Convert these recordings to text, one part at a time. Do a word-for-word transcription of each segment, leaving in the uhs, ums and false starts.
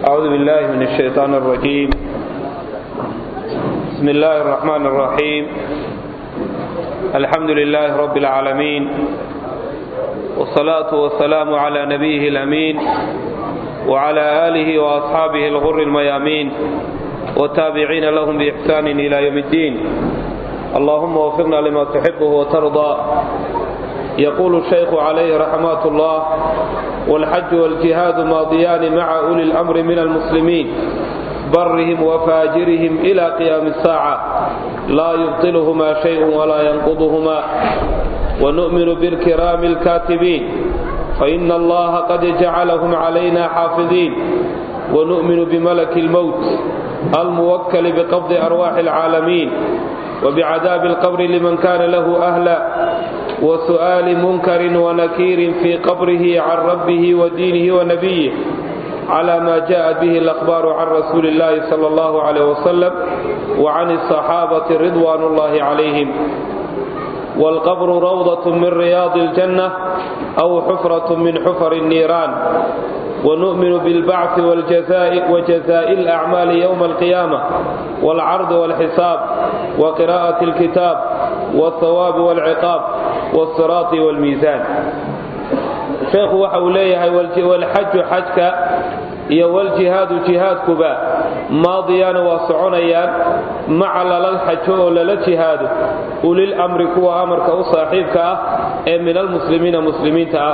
أعوذ بالله من الشيطان الرجيم. بسم الله الرحمن الرحيم. الحمد لله رب العالمين، والصلاة والسلام على نبيه الأمين وعلى آله وأصحابه الغر الميامين والتابعين لهم بإحسان إلى يوم الدين. اللهم وفقنا لما تحبه وترضى. يقول الشيخ عليه رحمة الله: والحج والجهاد ماضيان مع أولي الأمر من المسلمين برهم وفاجرهم إلى قيام الساعة، لا يبطلهما شيء ولا ينقضهما. ونؤمن بالكرام الكاتبين فإن الله قد جعلهم علينا حافظين. ونؤمن بملك الموت الموكل بقبض أرواح العالمين، وبعذاب القبر لمن كان له أهلا، وسؤال منكر ونكير في قبره عن ربه ودينه ونبيه على ما جاءت به الأخبار عن رسول الله صلى الله عليه وسلم وعن الصحابة رضوان الله عليهم. والقبر روضة من رياض الجنة أو حفرة من حفر النيران. ونؤمن بالبعث والجزاء وجزاء الأعمال يوم القيامة، والعرض والحساب، وقراءة الكتاب، والثواب والعقاب، والصراط والميزان. شيخ وحوليه والحج حجك والجهاد جهادكبا ماضيان وصعنيان مع للحج وللجهاد أولي الأمر كوا أمرك وصاحبك من المسلمين مسلمين تأه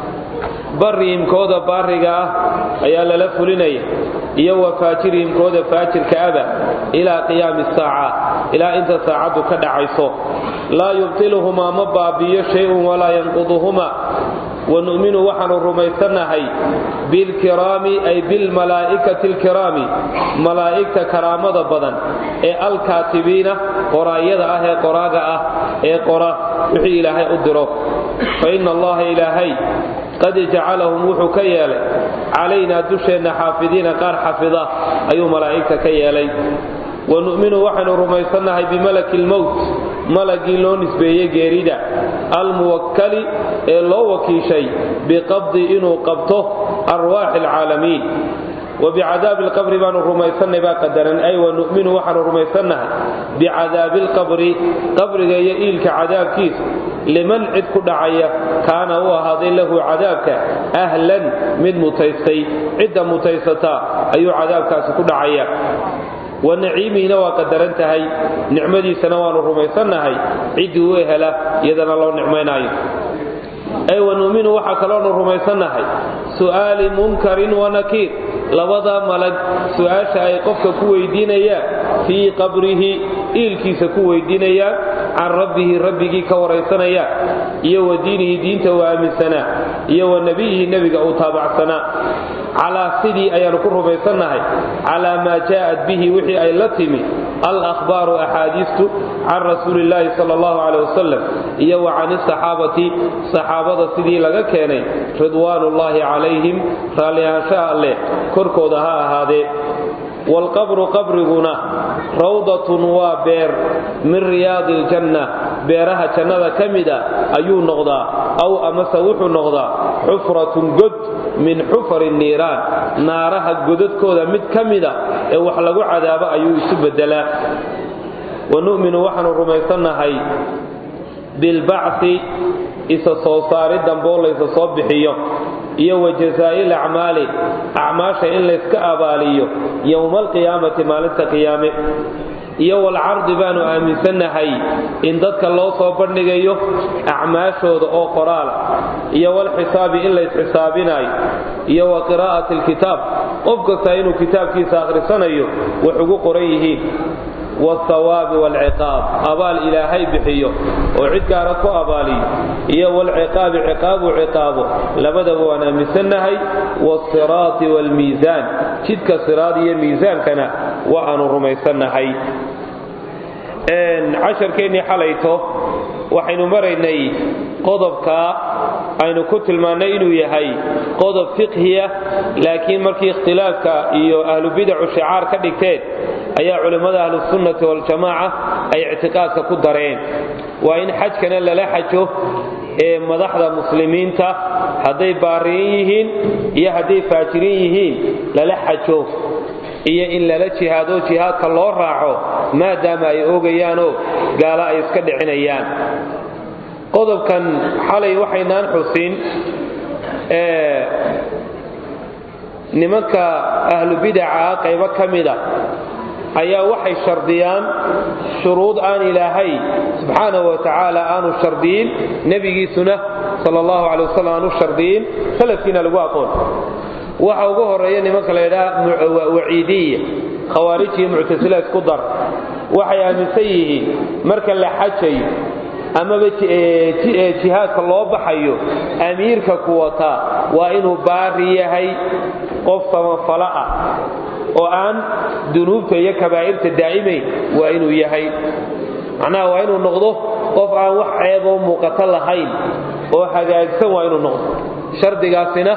برهم كودا بارغا ayaa lala fulinaya iyo wafaajirihim kooda faajirka aba ila qiyaam as-saa'a ila inta saacadu ka dhacayso la yubtiluhuma ma baabiyo shay'un wala yanquduhuma. ونؤمن وحن الرميسنهي بالكرام أي بالملائكة الكرام ملائكة كرامة بدن أي الكاتبين قراية أهي قراءة أي قراء وحي إلهي أدرك. فإن الله إلهي قد جعلهم وحكيالي علينا دشنا حافظين قار حفظه أي ملائكة كيالي. ونؤمن وحن الرميسنهي بملك الموت ملك لون نسبيه جريدة الموكل لو وكيشي بقبض إنه قبضه أرواح العالمين، وبعذاب القبر بان الرميسنة بقدرا أي. ونؤمن وحن الرميسنة بعذاب القبر قبر يئيل كعذاب كيس لمن عد كدعية كان هو هذا له عذابك أهلا من متيسي عد متيستا أي عذاب كاس كدعية. ونعيمه وقدرنتهي نعمدي سنوان الرميسنهي عدوا هلا يدنا الله نعميناي. أي ونؤمن وحكلون الرميسنهي سؤال منكر ونكير لوضع ملك سؤال شيء قفك كوي دينيا في قبره إلكيس كوي دينيا عن ربه ربك كوريسنيا يو دينه دينته وآمن سنة يو نبيه نبيك أو تابع سنة على سيدي أي نكره بيسنهي على ما جاءت به وحي أي لتمي الأخبار أحاديثه عن رسول الله صلى الله عليه وسلم يو عن الصحابة صحابة سيدي لغا كيني رضوان الله عليهم فاليها شاء الله كركو دها هذه. والقبر قبرنا روضة وبير من رياض الجنة بيرها جنة كمدة أيو نغضا أو أمسوح نغضا حفرة قد من حفر النيران نارها قدد كودا مد كمدة وحلقوا عذاب أيو سبدلا. ونؤمن وحن الرميسان هاي بالبعث إسا صوصار الدنبول إسا صبحيو iyo wajazaail a'maali a'maasha in la iska abaaliyo yawm al-qiyaamati maalinta qiyaame iyo wal ard baanu aaminsanahay in dadka loo soo bandhigayo a'maashooda oo qoraal iyo wal xisaabi in la isxisaabinayo iyo wa qiraa'atil kitaab qofka saynu kitaabkiisa akhrisanayo wuxuu qoran yihiin والثواب والعقاب أبال إلهي بحيه وعد كاركو أبالي إيه والعقاب عقاب عقابه لبدأ أنا مسنهي والصراط والميزان تلك الصراط هي الميزان كان وأنا رميسنهي إن عشر كيني حليته وحين مريني قضبك أين كتل ما نينو يهي قضب فقهية لكن مركي اختلافك إيو أهل بدع وشعار كدكتين ayaa culimada ahlus sunnah wal jamaa ay i'tiqaadka ku dareen waa in xajkana lala xajo ee madaxda muslimiinta haday baariin yihiin iyo haday faajirin yihiin lala xajo iyo in lala jihaado jihaadka loo raaco maadaama ay ogayaano gaala ay iska dhicinayaan qodobkan xalay waxaynaan xusin ee nimanka ahlu bid'a qayba kamida ayaa waxay shardiyaan shuruud aan ilaahay subhanahu wa ta'ala aanu shardiin nabigiisuna sallallahu alayhi wasallam aanu shardiin salafina lagu aqoon waxa ugu horeeya nimanka la yiraahdo waciidiyya khawaarij iyo mu'tasila isku dar waxay aaminsan yihiin marka la xajay ama jihaadka loo baxayo amiirka ku wata waa inuu baari yahay qof samafala ah oo aan dunuubta iyo kabaa'irta daa'imay waa inuu yahay macnaha waa inuu noqdo qof aan wax ceeb oo muuqata lahayn oo hagaagsan waa inuu noqdo shardigaasina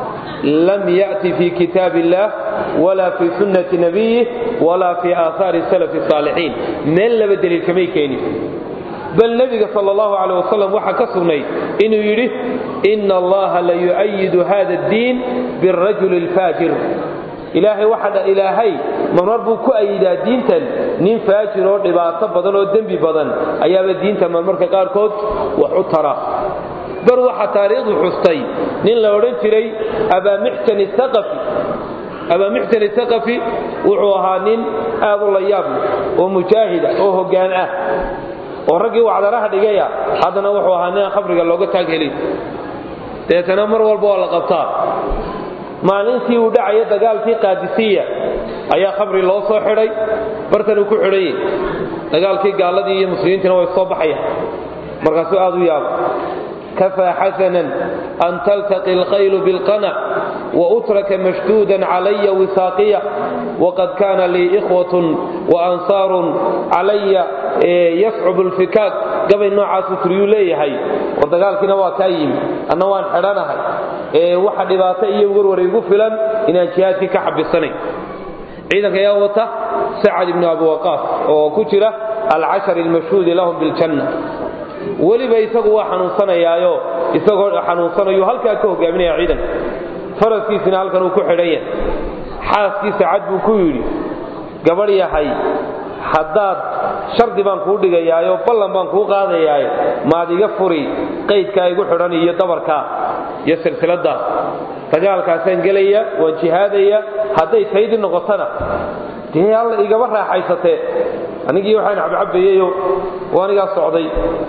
lam ya'ti fi kitaabillah wala fi sunnati nabiyyi wala fi aathari salaf salihin meel laba daliil kamay keenin bal nabiga sallallahu alayhi wasallam waxa ka sugnay inuu yiri inna allaha la yu'ayyidu hadha ad-din bir-rajul al-fajir ilaahay waxa ilaahay marbu ku ayida diintan nin faajir oo dhibaato badan oo dambi badan ayaaba diinta marmarka qaar kood wax u tara dar waxa taariikhdu xustay nin la oran jiray aba mihtan al-thaqafi aba mihtan al-thaqafi wuxuu ahaa nin aad u la yaab oo mujaahida oo hogaan ah oo ragii wacdaraha dhigaya hadana wuxuu ahaa nin khabriga looga taag helay deetana mar walba waa la qabtaa maalintii uu dhacay dagaalkii qaadisiya ayaa khabri loo soo xiray bartan ku xiray dagaalkii gaaladii iyo muslimiintina way soo baxayaan markaas aad u yaab kafa hasanan an taltaqi al-khayl bil-qana wa utraka mashdudan alayya wisaqiya وقد كان لي إخوة وأنصار علي يصعب الفكاك قبل نوع ستريو لي هاي وقال كنا وكايم أنا وان حرانا هاي واحد إباتي يقول وريقو فلان إن أنشياتي كحب السنة عيدك يا وطا سعد بن أبو وقاص وكترة العشر المشهود لهم بالجنة ولي بيساقوا حنوصنا يا يو يساقوا حنوصنا يو هل كاكوه قابلين يا عيدا فرس كيسنا هل كانوا كحريا xaaskii saacad buu ku yiri gabar yahay hadaad shardi baan ku dhigayaayo ballan baan ku qaadayaay maad iga furi qaydka igu xiran iyo dabarka iyo silsilada dagaalkaasaan galaya waa jihaadaya haday tayd noqotana tii alla iga raaxaysatay anigii waxaan cabcabayeeyo waaniga socday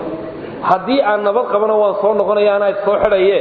hadii aan nabad qabana waan soo noqonayaa anaa soo xiraye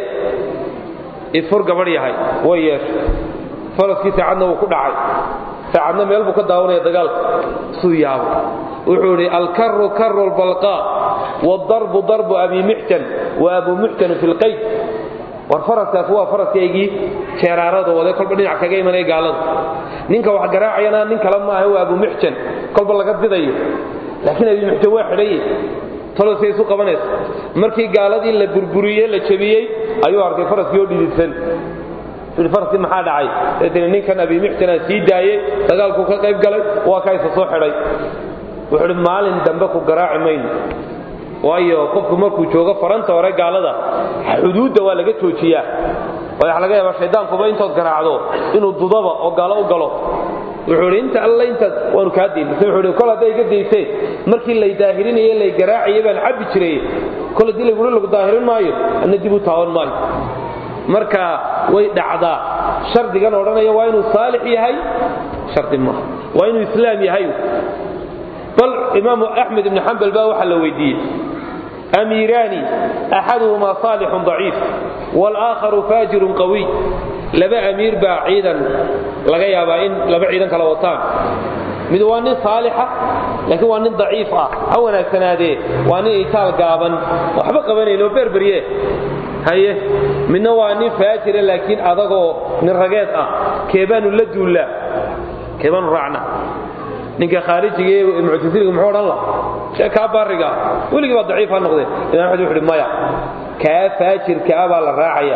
ifur gabar yahay way yeesh faraskii saacadna uu ku dhacay saacadna meel buu ka daawanaya dagaalka suu yaabo wuxuu yiri al-karru karru al-balqa wad-darbu darbu abi mihtan wa abu mihtan fi al-qayd war faraskaas waa faraskaygi jeeraarada wada kolba dhinac kaga imanay gaalada ninka wax garaacayna nin kala ma aha waa abu mihtan kolba laga didayo laakiin abi mihtan waa xidhay tolosay isu qabanaysa markii gaaladii la burburiyay la jabiyay ayuu arkay faraskii oo dhididsan الفرس ما حد عاي لكن كان أبي محتنا سيداية تقال كوكا قيب قلي وكايس صحري وحلم مالين دنبكو قراع مين وايو قفكو مركو جوغا فرنسا ورقا على ذا حدود ولا قد توشيا ويحلقا يا شيطان كوبا انتو قراع ذو انو الضضبة وقالوا وقالوا وحولي انت الله انت وانو كادين وحولي كل هذا يقد يسي مركي اللي داهرين هي اللي قراع يبان حب شري كل دي اللي يقولون لك داهرين مايو ان ديبو تاون مايو marka way dhacdaa shardigan oranaya waa inuu saalix yahay shardi ma waa inuu islaam yahay bal imam ahmed ibn hanbal baa waxa la weydiiyay amirani ahaduhuma salih da'if wal akhar fajir qawi laba amir ba'idan laga yaaba in laba ciidan kala wataan mid waa nin saalixa laakiin waa nin daciif ah awana sanaade waa nin itaal gaaban waxba qabanayno berberiye haye minna waa nin faajir laakiin adagoo nin rageed ah keebanu la duula keebanu raacna ninka khaarijiga ee mu'taziliga muxuu oran la sheeka bariga waliga waa daciif ah noqday inaan wuxuu xidhi maya ka faajirka aba la raacaya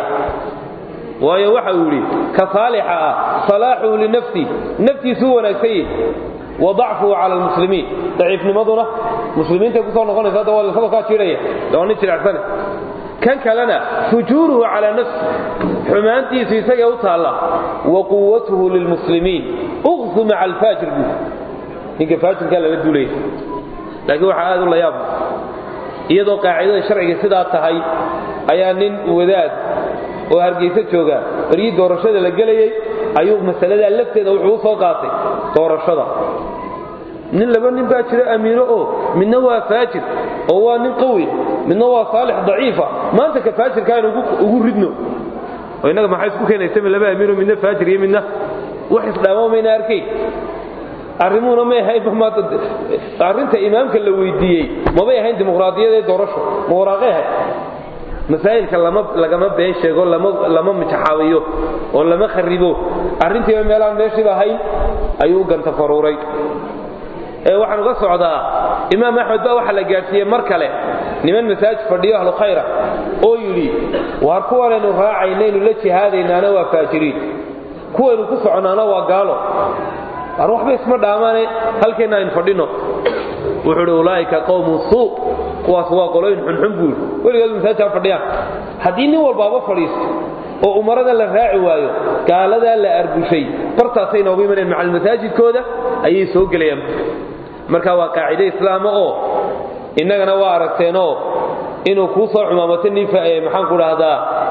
waayo waxa uu yiri ka saalixa salahu li nafsi naftiisu wanaagsan وضعفه على المسلمين ضعيف نمضنا مسلمين تكون نقول هذا هو الفضل كثيرة لو نجي العسنة كان كلنا فجوره على نفسه حمانتي في سجوتها الله وقوته للمسلمين أغض مع الفاجر به إنك فاجر قال له ليه لكن هذا الله يابا iyadoo qaacida sharciga sidaa tahay ayaa nin wadaad oo hargeysa jooga bari doorashada la galay ayuu masalada lafteeda wuxuu soo qaatay doorashada nin laba nin baa jira amiiro oo midna waa faajir oo waa nin qawi midna waa saalix daciifa maanta ka faajirka inuu ugu ridno oo inaga maxay isku keenaysaa laba amiiro midna faajir iyo midna wax isdhaamayna arkay arrimuna ma yahay maanta arrinta imaamka la weydiiyay ma bay ahayn dimuqraadiyada doorasho ma waraaqaha masaa'ilka lama lagama been sheego lama lama mitaxaawiyo oo lama kharibo arrintii meelaan meeshii ahayn ayuu ganta faruuray ee waxaan uga socdaa imaam ahmed baa waxa la gaarsiiyay mar kale niman masaajid fadhiyo ahlu khayra oo yiri waar kuwaanu raacaynaynu la jihaadaynaana waa faajiriin kuwaynu ku soconaana waa gaalo أروح بس مرة أمانة هل كنا نفردينه وحول أولئك قوم سوء قواسوا قلوين حنحنبول ولقد مثلا فرديان هديني والبابا فريست وأمرنا للراعي وايو قال هذا لا أرجو شيء فرطاسين وبيمن مع المساجد كودا أي سوق اليوم مركا وقاعدة إسلام أو إنك نوارتينه إنه كوصا عمامتني فمحن قول هذا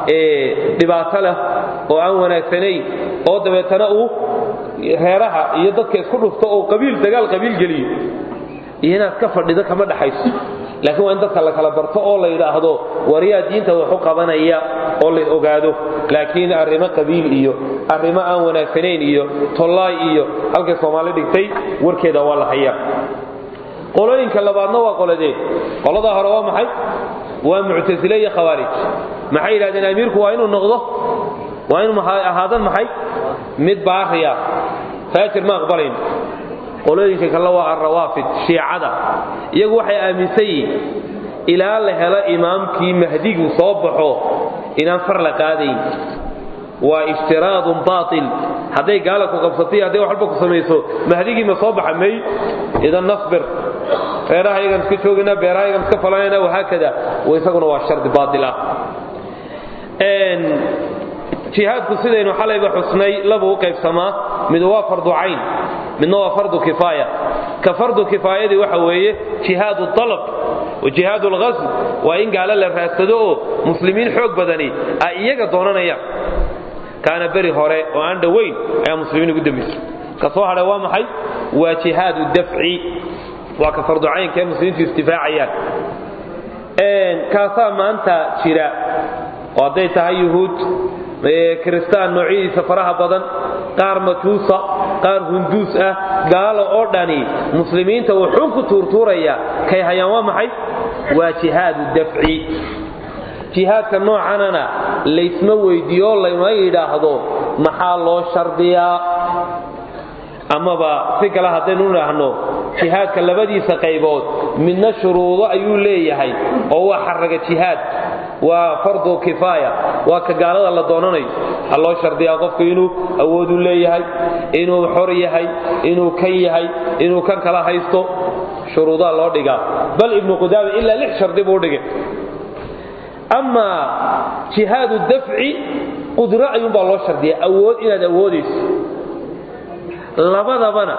دباسله وعنونا سني أو دبتناه heeraha iyo dadka isku dhufto oo qabiil dagaal qabiil galiyo iyana ka fadhida kama dhaxayso laakiin waa in dadka la kala barto oo la yiraahdo wariya diinta wuxuu qabanaya oo la ogaado laakiin arrimo qabiil iyo arrimo aan wanaagsaneyn iyo tollaay iyo halka Soomaali dhigtay warkeeda waa la hayaa qolooyinka labaadna waa qoladee qolada hore waa maxay waa mu'tazila iyo khawarij maxay yiraahdeen amiirku waa inuu noqdo waa inuu ahaadan maxay mid baariya faajir ma aqbalin qolooyinka kala waa arwaafid shiicada iyagu waxay aaminsan ilaa la helo imaamkii mahdigu soo baxo inaan far la qaadayn waa istiraad baatil haday gaala ku qabsatay haday wax walba ku sameeyso mahdigi ma soo baxamay idan nasbir reeraha iyaga iska joogina beeraha iyaga iska falanayna waxa kada way isaguna waa shard baatil ah een جهادku sidaynu xalayba xusnay laba u qaybsama mid waa fardu ayn midna waa fardu kifaaya ka fardu kifaayadi waxa weeye jihadu talab oo jihadu al-ghazw waa in gaala la raasado oo muslimiin xoog badani ay iyaga doonanayaan kaana bari hore oo aan dhaweyn ay muslimiin ugu dambeeyay ka soo haray waa maxay waa jihadu dafci waa ka fardu ayn ka muslimiintu istifaacayaan een kaasa maanta jira oo day tahay yuhuud كريستان نوعي سفرها بدن قار متوسا قار هندوس اه قال اورداني مسلمين تو حنك تورتوريا كاي هيان maxay waa jihad dafci jihad ka noocanana leysma weydiyo lama yiraahdo maxaa loo shardiya ama ba si kala hadaynu raahno jihadka labadiisa qaybood midna shuruudo ayuu leeyahay oo waa xaraga jihad waa fardu kifaaya waa ka gaalada la doonanayo Allah shardiya qofku inuu awood u leeyahay inuu xor yahay inuu kan yahay inuu kan kala haysto shuruudo loo dhiga bal ibn Qudaama illa lix shardi buu dhigay amma jihadu dafci qudra ayuu baa loo shardiya awood inaad awoodayso labadabana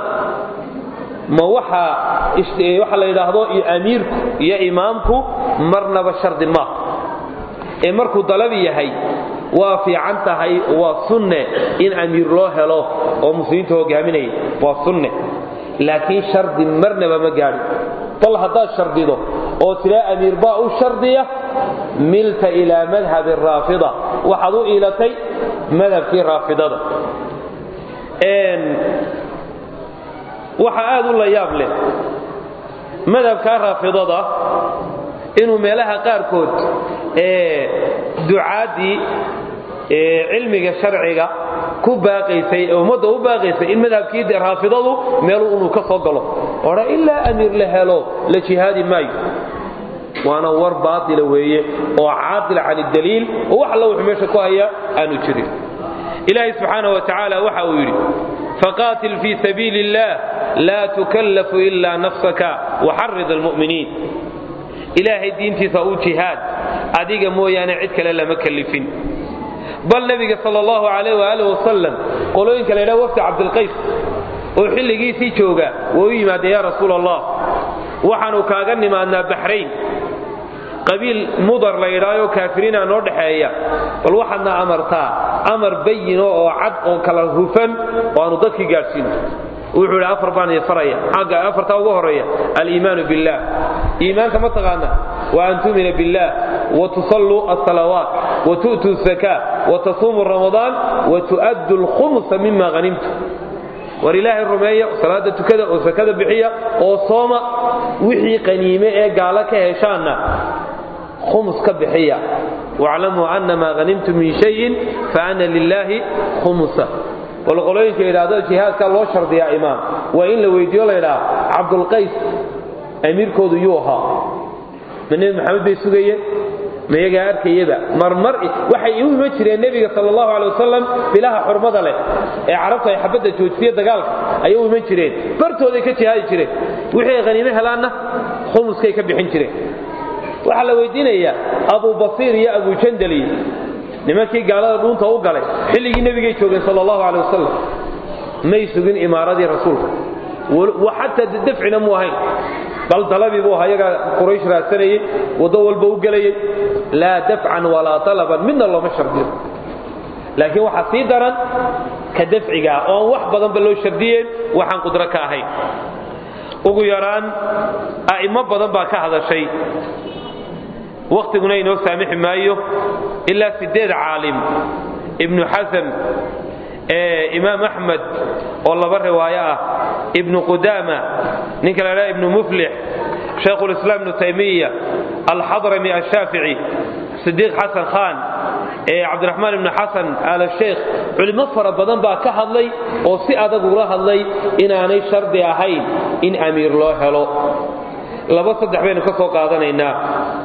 ma waxa waxa la yiraahdo amiirku iyo imaamku marnaba shardi ma ee markuu dalabi yahay waa fiican tahay waa sunne in amiir loo helo oo muslimiintu hogaaminay waa sunne laakiin shardi marnaba ma gaari tal hadaa shardido oo tira amiir baa u shardiya milta ila madhhab ar-rafida waxadu ilatay madhabki rafidada een waxa aad u la yaab leh madhabka rafidada inuu meelaha qaar kood ee ducaadi ee cilmiga sharciga ku baaqaysay umada u baaqaysay in madhabkii rafidadu meel uu ka soo galo ora illa amir la helo la jihadi may وانا ور باطل weeye oo caadil aan daliil oo wax la wuxuu meesha ku haya aanu jirin ilaahi subhanahu wa ta'ala waxa uu yiri faqatil fi sabilillah لا تكلف إلا نفسك وحرض المؤمنين إلهي دينتي سأو جهاد أديك مويانا عدك للا مكلفين بل نبي صلى الله عليه وآله وسلم قولوا إنك لنا وفد عبد القيس وحلقي سيشوغا ويما يا رسول الله وحنو كاغني ما أننا بحرين قبيل مضر ليرايو كافرين أن ودحيا بل وحنا أمرتا أمر بينو أو عد أو كلا هفن وأنو ضدك قارسين وحول أفر باني فريا حقا أفر تاوه ريا الإيمان بالله إيمان كما تغانا وأن تؤمن بالله وتصلوا الصلوات وتؤتوا الزكاة وتصوموا رمضان وتؤدوا الخمس مما غنمتم ولله الرمية وصلاة كذا وزكاة بحية وصوم وحي قنيمة قالك هشانا خمس كبحية واعلموا أن ما غنمتم من شيء فأن لله خمسة والقولين في هذا الجهاد كان الله شرط يا إمام وإن لو يديو لنا عبد القيس أمير كود يوها من محمد بن سقية ما يجي أركيبا مرمر وحي يوم مشري النبي صلى الله عليه وسلم بلاها حرمة له عرفت يحبذ الجود فيه دقالك أيوم مشري برتو ذيك شيء هاي شري وحي غنيمة لأنه خمس كي كبيحين شري وحلا ويدينا يا أبو بصير يا أبو جندلي nimankii gaalada dhuunta u galay xilligii nabiga joogay sallallahu alayhi wasallam may sugin imaaradii rasuulka wa hatta dafcina muhayn bal talabi buu hayaga quraysh raasanayay wado walba u galay la daf'an wala talaban min Allah ma shardiyo laakiin waxa si daran ka dafciga oo wax badan ba loo shardiyeen waxaan qudra ka ahayn ugu yaraan aimo badan baa ka hadashay وقتنا إنه سامح مايو إلا سديد عالم ابن حزم اه إمام أحمد والله بالرواية ابن قدامة نكلا ابن مفلح شيخ الإسلام ابن تيمية الحضرمي الشافعي صديق حسن خان اه عبد الرحمن بن حسن آل الشيخ علماء فربضان بقى كهضلي وسئة قولها اللي إن أنا شرد أهين إن أمير الله هلو لبصد دحبين كسو قادنا إنها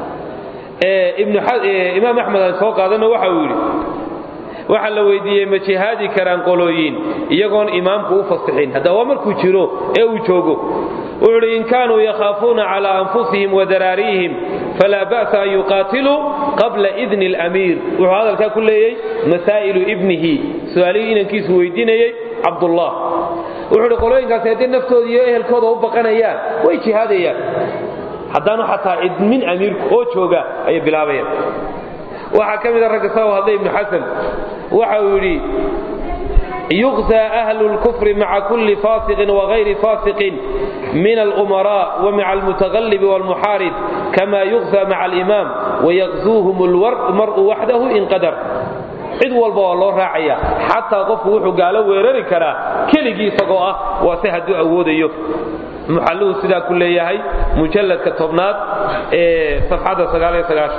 ابن حد... إمام أحمد سوق هذا وحويري وحلا ويدي ما جهادي كران قولين يجون إمام كوفصحين هذا أمر كوتشرو أو يشوجو وإن كانوا يخافون على أنفسهم وذراريهم فلا بأس أن يقاتلوا قبل إذن الأمير وهذا كان كله مسائل ابنه سؤالين كيس ويدين عبد الله وحلا قولين كاسيدين نفسه يه الكود وبقنا إياه ويجهاد إياه حدانو حتى من أمير كوتشوغا أي بلاوية وحكم إذا رقصاه هذا ابن حسن وحاولي يغزى أهل الكفر مع كل فاسق وغير فاسق من الأمراء ومع المتغلب والمحارب كما يغزى مع الإمام ويغزوهم المرء وحده إن قدر عد والبا الله راعيا حتى قفوا وحو قالوا ويرري كرا كلغي سقوا وسهدوا أوديو محلو سدا كل يهي مجلد كتبنات صفحة سقالي سقاش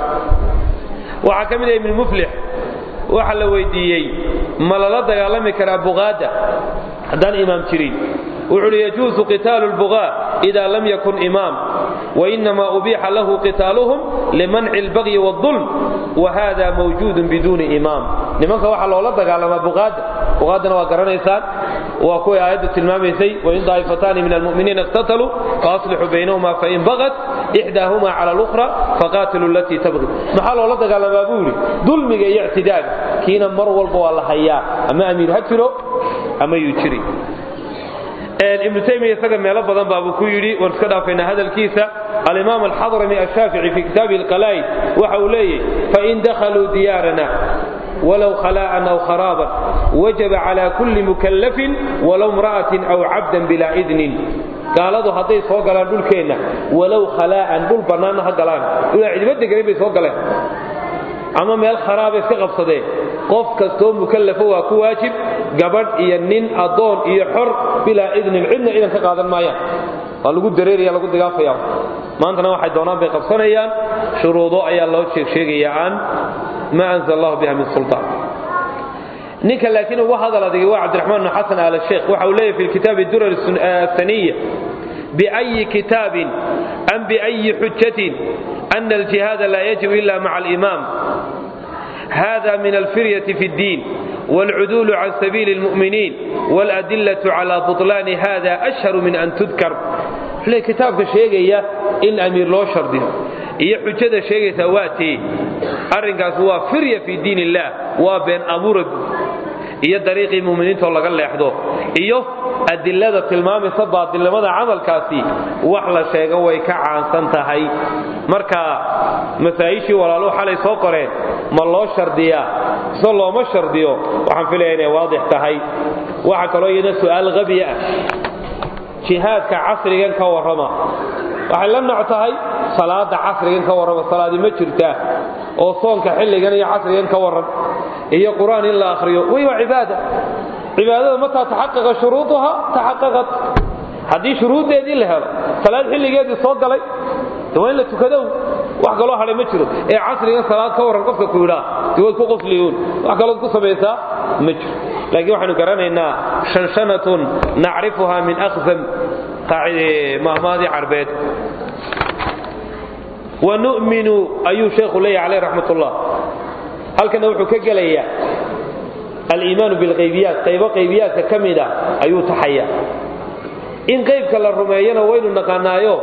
وحكم إذا ابن مفلح وحل ويديي مللا دغالمي كرا بغاده حدان امام ترين وعلى يجوز قتال البغاء اذا لم يكن امام وانما ابيح له قتالهم لمنع البغي والظلم وهذا موجود بدون امام لماذا waxa loo dagaalama buqaad buqaadna waa garanaysan waa ku aayada tilmaamayay wa in daifatan min almu'minina iqtatalu faslihu baynahuma fa in bagat ihdahuma ala al-ukhra faqatilu allati tabghi maxaa loo dagaalama buuri dulmiga iyo i'tidaag kiina mar walba waa la hayaa ama amiir hajiro ama yujiri ابن تيمية سقى ميلا بدن بابو كيري ونسكدا فينا هذا الكيسة الإمام الحضرمي الشافعي في كتابه القلائد وحوليه فإن دخلوا ديارنا ولو خلاء أو خرابا وجب على كل مكلف ولو امرأة أو عبدا بلا إذن قال هذا حديث فوق قالان دول كينا ولو خلاء دول بنانا قالان دول عجبت قريب فوق قالان أما ميل خراب استقف صديه قف كستو مكلف هو كواجب قبل ينين أضون يحر بلا إذن العلم إذا تقاضى المايا قالوا قد دريري يلا قد قافيا ما أنتنا واحد دونان بقفصنا إيان شروطه أي الله تشيك شيك إيان ما أنزل الله بها من سلطان نيكا لكن هو هذا الذي هو عبد الرحمن بن حسن على الشيخ وحوليه في الكتاب الدرر الثانية بأي كتاب أم بأي حجة أن الجهاد لا يجب إلا مع الإمام هذا من الفرية في الدين والعدول عن سبيل المؤمنين والأدلة على بطلان هذا أشهر من أن تذكر ليه كتابك شيء إن أمير لو شردين إيه حجة شيء ثواتي أرنكاس هو فرية في دين الله وبين أمور إيه طريق المؤمنين تولى قال يحضر إيه أدلة تلمامي صبا أدلة ماذا عمل كاسي وحلا شيء ويكع عن سنتهاي مركا مسايشي ولا لو حالي سوقرين ما الله شرديا صلى الله ما شرديو وحن في لينه واضح تهاي وحكروا ينا سؤال غبي جهاد كعصريا كورما waxay nactahay salaada casrigan ka warrama salaadi ma jirta oo soonka xilligan iyo casrigan ka warran iyo quraan in la akhriyo way waa cibaada cibaadada ma taxaqqaqa shuruudaha taxaqqaqat hadii shuruudeedii la helo salaad xilligeedii soo galay waa la tukado wax kale hore ma jiro ee casrigan salaad ka warran qofka ku yiraahdo way ku qofliyeen wax kale ku sameeysa ma jiro laakiin waxaanu garanaynaa shanshanatun na'rifuha min akhzam قاعدة مهمادي عربيت ونؤمن أي شيخ لي عليه رحمة الله هل كان وحكا قليا الإيمان بالغيبيات قيبا غيبيات كمدا أيو تحيا إن غيبك للرميين وين النقانايو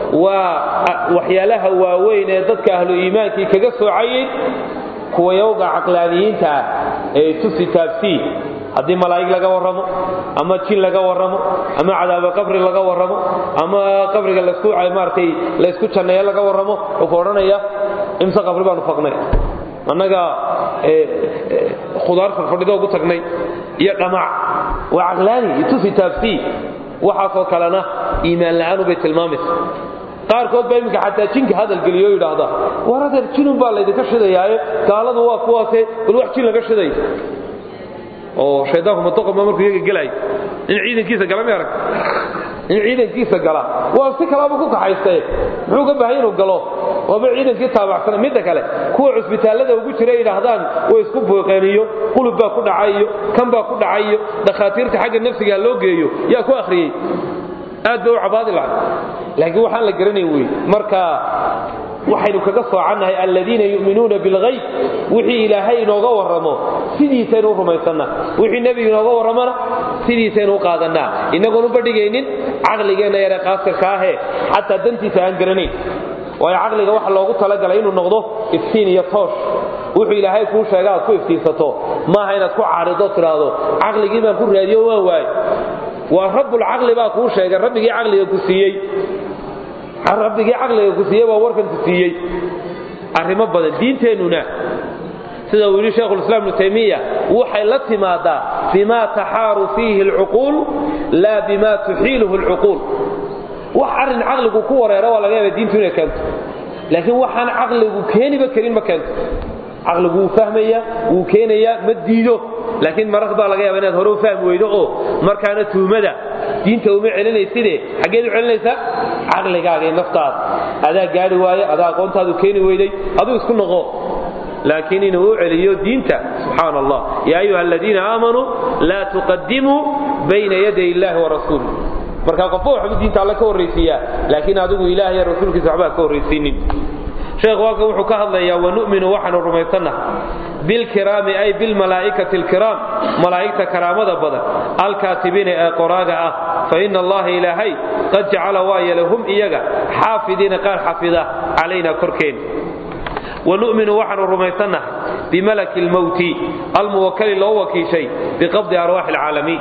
وحيالها ووين يددك أهل إيمانك كقصوا عين هو يوقع عقلانيين تا تسي تابسي haddii malaa'ig laga warramo ama jin laga warramo ama cadaab qabri laga warramo ama qabriga la isku ay maartay la isku janneeyo laga warramo oo koranaya imsa qabri baan faqnay annaga ee khudaar fadhido ugu tagnay iyo dhamac waa aqlaani tusi tafsi waxa soo kalena iimaan la'aan bay tilmaamis qaarkood bay imka xataa jinka hadal galiyo yiraahdo warada jinun baa la idinka shidayay gaaladu waa kuwaasee bal wax jin laga shiday oo shaydaanku mataqo ma markuu iyaga galay in ciidankiisa gala ma arag in ciidankiisa gala waa si kala ku kaxaystay wuxuu ka baahan inuu galo oo ba ciidankii taabacsan mid kale kuwa cusbitaalada ugu jiray yiraahdaan way isku booqeeniyo qulub baa ku dhacayo kan baa ku dhacayo dhaqaatiirta xagga nafsiga loo geeyo yaa ku akhriyay aad baa u cabaadi lahayd laakiin waxaan la garanay way marka waxaynu kaga soocanahay alladina yu'minuna bil ghayb wixii ilaahay inooga warramo sidiisaynu rumaysana wixii nabi inooga warramana sidiisaynu qaadana inagoon u badhigeenin aqligeena yara qaasirka ah hatta dantiisa aan garanay way aqliga wax loogu talagalay inuu noqdo iftiin iyo toosh wuxuu ilaahay ku sheegay ku iftiinsato ma aha inaad ku caarido tiraado aqligii baan ku raadiyo waa waay waa rabbul aqli baa ku sheegay rabbigii aqliga ku siiyay rabbigii aqliga ku siiyay waa warkan ku siiyay arrimo badan diinteenuna sida uu yiri Sheekh Islaam Ibn Taymiyyah waxay la timaadaa bima taharu fihi al-uqul la bima tuhiluhu al-uqul wax arin aqligu ku wareero waa laga yaabaa diintuna keento laakiin waxaan aqligu keeniba karin ma keento aqligu fahmaya uu keenaya ma diido laakiin maraq baa laga yaabaa inaad hore u fahmi weydo oo markaana tuumada diinta uma celinaysidee xageed u celinaysa aqligaaga iyo naftaada adaa gaari waaye adaa aqoontaadu keeni weyday aduu isku noqo laakiin inuu celiyo diinta subhanallah ya ayuha alladina aamanu la tuqaddimu bayna yaday illahi wa rasuulihi marka qofku wuxuu diinta alla ka horeysiya laakiin adigu ilaahay iyo rasuulkiisa waxba ka horeysiinin sheekh waa wuxuu ka hadlayaa wa nu'minu waxaanu rumaysana bil kirami ay bil malaa'ikati al kiram malaa'ikta karaamada badan al katibina ee qoraaga ah fa inna allaha ilahi qad ja'ala wa yalahum iyaga xaafidina qaar xafida alayna korkeen wa nu'minu waxaanu rumaysana bi malaki al mawti al muwakkal law wakiishay bi qabdi arwah al alamin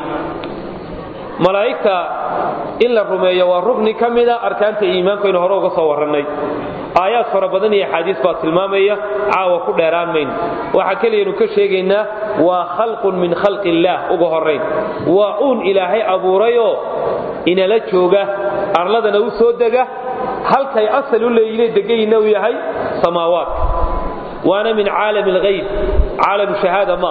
malaa'ikta illa rumeeyo waa rugni kamida arkaanta iimaanka in hore uga soo waranay aayaad fara badan iyo xadiis baa tilmaamaya caawa ku dheeraan mayn waxa kaliya inuu ka sheegaynaa waa khalqun min khalqi illaah ugu horeyn waa uun ilaahay abuurayo inala jooga arladana u soo dega halkay asal u leeyahay degayna uu yahay samaawaat waana min caalam alghayb caalam shahada ma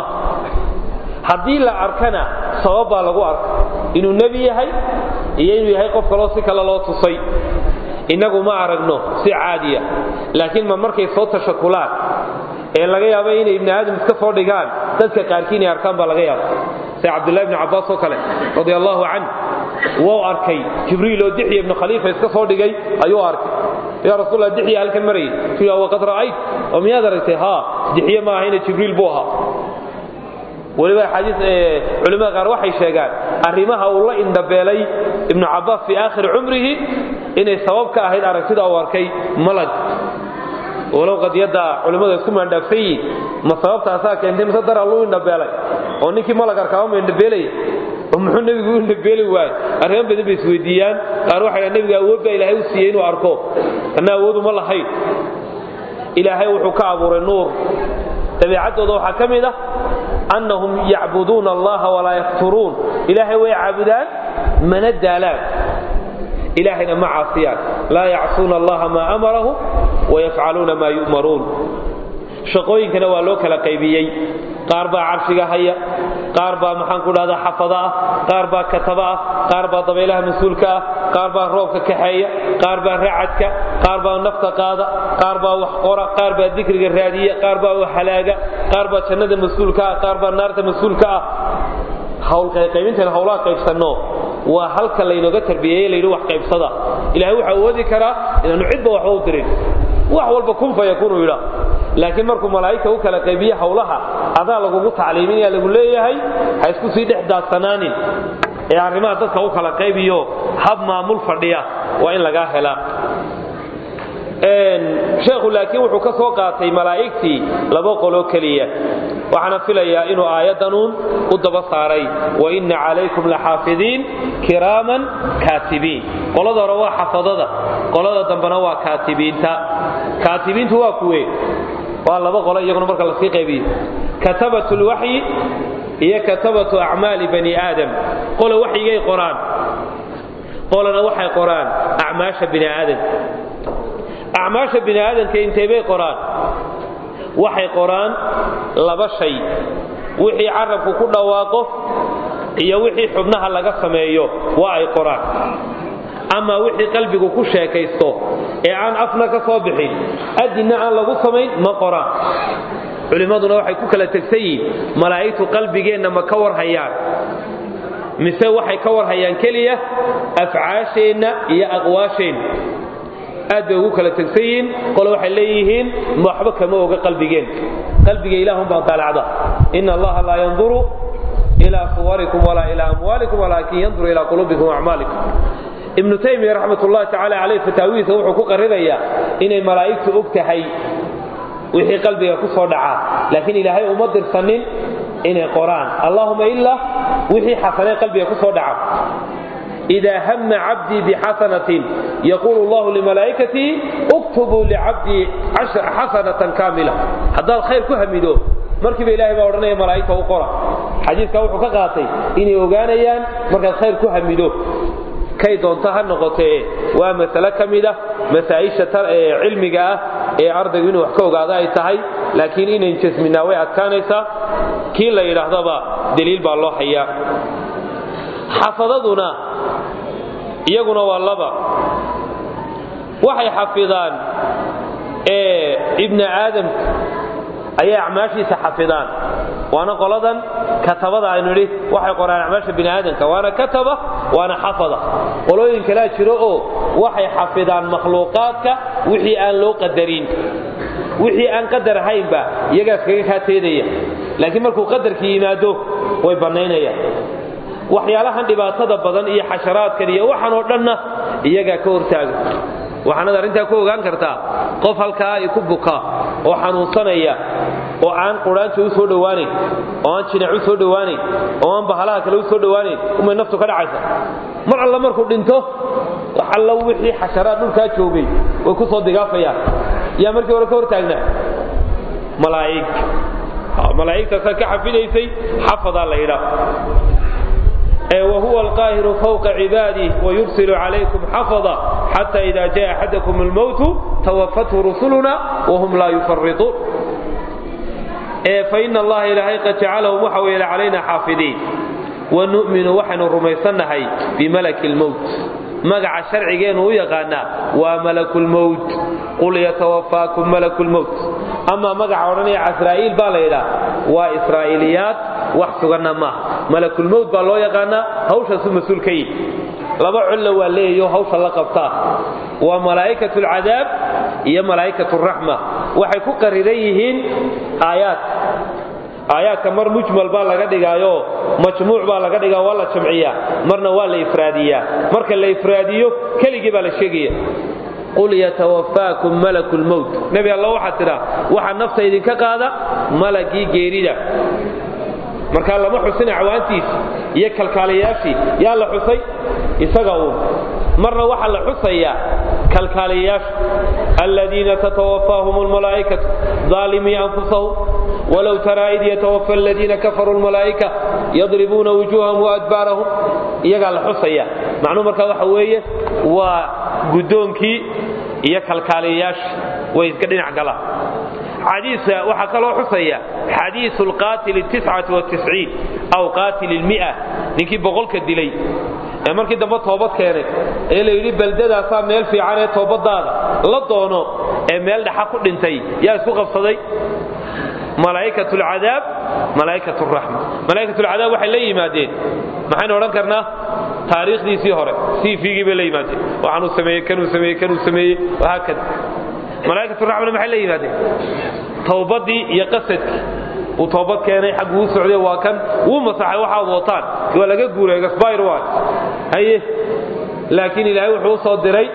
haddii la arkana sabab baa lagu arka inuu nabi yahay iyo inuu yahay qof kale si kale loo tusay inagu ma aragno si caadiya laakiin ma markay soo tashakulaan ee laga yaabo in ibn aadam iska soo dhigaan dadka qaarkiin ay arkaan baa laga yaabo si abdullah ibn abbas oo kale radiyallahu anhu wuu arkay jibriil oo dixiya ibn khalifa iska soo dhigay ayuu arkay ya rasuulullah dixiya halkan maray fiya wa qad ra'ayt oo miyaad aragtay ha dixiya ma ahayna jibriil buu ahaa waliba xadiis ee culimada qaar waxay sheegaan arrimaha uu la indhabeelay ibn Abbas fi aakhir umrihi inay sabab ka ahayd aragtida uu arkay malag walaw qadiyada culimada isku maandhaafay ma sababtaas keentay mise dar Allah indhabeelay oo ninkii malag arkaa ma indhabeelay oo muxuu nabigu indhabeeli waay arrin badan bay isweydiiyaan qaar waxay nabiga awood ba Ilaahay u siiyay inuu arko kana awood uma lahayn Ilaahay wuxuu ka abuuray nuur tabiicadooda waxa kamida annahum ya'buduna Allah wa la yafturun Ilaahay way caabudaan mana daalaan إلهنا مع عصيان لا يعصون الله ما أمره ويفعلون ما يؤمرون شقوين كانوا والوك لقيبيي قاربا عرشها هيا قاربا محنكول هذا حفظاء قاربا كتباء قاربا ضبيلها مسؤولك قاربا روبك كحية قاربا رعدك قاربا نفط قادة قاربا وحقورة قاربا ذكر الرادية قاربا وحلاقة قاربا شند مسؤولك قاربا نار مسؤولك حول قيبين الحولات قيبسنو وهلك اللي نوجد تربية اللي يروح قيب صدا إلى هو حوادي كرا إن نعد وحوض درين وحول بكون فيكون ولا لكن مركم ملاك هو كلا قيبية حولها هذا لو قلت تعليمية اللي يقول لي هاي هيسكو سيد إحدى سنانين يعني ما تذكر هو كلا قيبية حب معمول فردية وإن لقاه لا شيخ لكن وحكى سوقاتي ملائكتي لبقوا كلية وحنا في ليا إنه آيات نون قد بصاري وإن عليكم لحافظين كراما كاتبين قال هذا روا حفظة قال هذا دنبنا كاتبين تا كاتبين هو كوي والله بقول يقول برك الله في قبي كتبة الوحي هي كتبة أعمال بني آدم قال وحي جاي قرآن قال أنا وحي قرآن أعماش بني آدم أعماش بني آدم كإنتبه قرآن وحي قرآن لبا شيء وحي عرفه كل واقف هي وحي حبنها لغا سميهو واي قرآن أما وحي قلبك كشا كيستو إعان أفنك صابحي أدنا عن لغو سمين ما قرآن علماء وحي كوكلا تكسي ملايك قلبك إنما كور هيان مثل وحي كور هيان كلية أفعاشين يا أقواشين أدعو كلا تكسين قالوا وحليهين محبك موجة قلبيين قلبي إلههم بطال عدا إن الله لا ينظر إلى صوركم ولا إلى أموالكم ولكن ينظر إلى قلوبكم وأعمالكم ابن تيمية رحمة الله تعالى عليه فتاويه وحقوق الرضية إن الملائكة أبتحي وحي قلبي يكسر دعاء لكن إلهي أمدر سنين إن القرآن اللهم إلا وحي حسنين قلبي يكسر دعاء إذا هم عبدي بحسنة يقول الله لملائكته اكتبوا لعبدي عشر حسنة كاملة هذا الخير كهمدو مركب إلهي بأورنا ملائكة وقرأ حديث كوحو كقاطي إني أغانيان مركب الخير كهمدو كي دونتها النقطة ومثلا كمدة مسايشة علمك عرض منه وحكوه قاضاء التحي لكن إن انجس من نواعد كانيسا كي لا يرهضب دليل بالله حيا حفظتنا iyaguna waa laba waxay xafidaan ee ibn aadam ay acmaashiisa xafidaan waana qoladan katabada aynu leh waxay qoraan acmaasha ibn aadamka waana kataba waana xafada qolooyin kala jiro oo waxay xafidaan makhluuqaadka wixii aan loo qadarin wixii aan qadar haynba iyaga iskaga ka teedaya laakiin markuu qadarkii yimaado way banaynayaan waxyaalahan dhibaatada badan iyo xasharaadkan iyo waxan oo dhanna iyaga ka hortaaga waxaana arinta ku ogaan kartaa qof halka ay ku buka oo xanuunsanaya oo aan quraanti u soo dhawaanay oo aan jinac u soo dhawaanay oo aan bahalaha kale u soo dhawaanay uma naftu ka dhacaysa mar alla markuu dhinto waxa la wixii xasharaad dhulka joogay way ku soo digaafayaan yaa markii hore ka hortaagna malaa'ik malaa'ikta ka xafidaysay xafada la yiraahdo وهو القاهر فوق عباده ويرسل عليكم حفظا حتى إذا جاء أحدكم الموت توفته رسلنا وهم لا يفرطون فإن الله إلهي قد جعله محول علينا حافظين ونؤمن وحن رميصنهي بملك الموت مقع الشرع جين ويقانا وملك الموت قل يتوفاكم ملك الموت أما مقع ورني إسرائيل بالإله وإسرائيليات وحسقنا ما ملك الموت بالله يقانا هوشا سمسول كي لبع علا والليه هوشا لقبطاه وملائكة العذاب هي ملائكة الرحمة وحيكو قريريهن آيات aayaadka mar mujmal baa laga dhigaayo majmuuc baa laga dhigaa waa la jamciyaa marna waa la ifraadiyaa marka la ifraadiyo keligii baa la sheegaya qul yatawafaakum malakul mawt nabi allah waxa tira waxa nafta idinka qaada malagii geerida marka lama xusin awaantiis iyo kalkaaliyaasi yaa la xusay isaga uu marna waxa la xusaya kalkaaliyaas alladina tatawaffahumul malaa'ikatu zalimi anfusahum ولو ترى إذ يتوفى الذين كفروا الملائكة يضربون وجوههم وأدبارهم يقال الحصية معلومة كذا حوية وقدونكي يكالكالياش ويذكرين عقلا حديث وحكى له حصية حديث القاتل التسعة والتسعين أو قاتل المئة نكي بقولك الدلي markii dambe toobad keenay ee la yiri baldada saa meel fiican ee toobadaada la doono ee meel dhaxa ku dhintay yaa isku qabsaday malaa'ikatul cadaab malaa'ikatur rahma malaa'ikatul cadaab waxay la yimaadeen maxaan oran karnaa taariikhdiisii hore si fiigi bay la yimaadeen waxaanu sameeyay kanu sameeyay kanu sameeyay waxa kad malaa'ikatur rahma maxay la yimaadeen toobadii iyo qasadkii uu toobad keenay xaq uu socday waa kan uu masaxay waxa wataan waa laga guuray gasbayr waa haye laakiin ilaahay wuxuu soo diray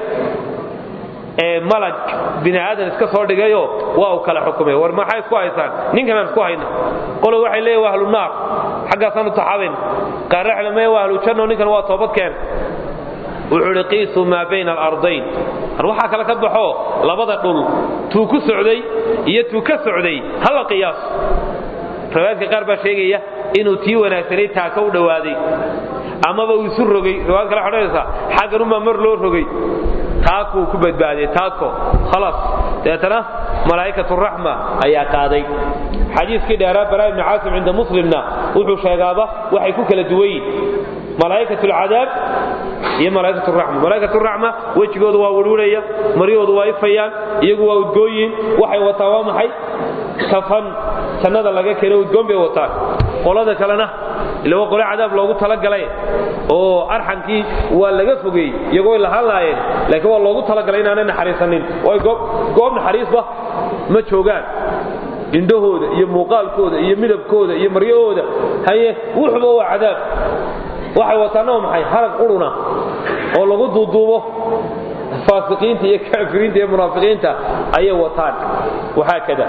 ee malag bini aadan iska soo dhigayo waa uu kala xukumay war maxay isku haysaan ninkan aan isku hayna qolo waxay leeyahay ahlu naar xaga sanu taxabin qaraxna ma waa ahlu janno ninkan waa toobad keen wuxuu qiisu ma bayna al-ardayn waxa kala ka baxo labada dhul tuu ku socday iyo tuu ka socday hal qiyaas rawaadka qaar baa sheegaya inuu tii wanaagsanay taa ka u dhawaaday ama uu isu rogay rawaad kala xoreysa xagan uma mar loo rogay taako ku badbaaday taako خلاص deetana malaa'ikatu rahma ayaa qaaday xadiiskii dheeraa baraa ibn Aasim inda muslimna wuxuu sheegaba waxay ku kala duwayeen malaa'ikatu al-cadaab iyo malaa'ikatu rahma malaa'ikatu rahma wajigoodu waa wuluulaya mariyoodu waa ifayaan iyagu waa udgooyin waxay wataa maxay kafan sanada laga keenay udgoon bay wataa qolada kalena ilaa qolo cadaab loogu tala galay oo arxankii waa laga fogay iyagoo la halaayeen laakiin waa loogu tala galay inaanay naxariisanin oo goob goob naxariisba ma joogaan indhahooda iyo muuqaalkooda iyo midabkooda iyo mariyooda haye wuxuba waa cadaab waxay wataano maxay harag quruna oo lagu duuduubo faasiqiinta iyo kaafiriinta iyo munaafiqiinta ayay wataan waxa kada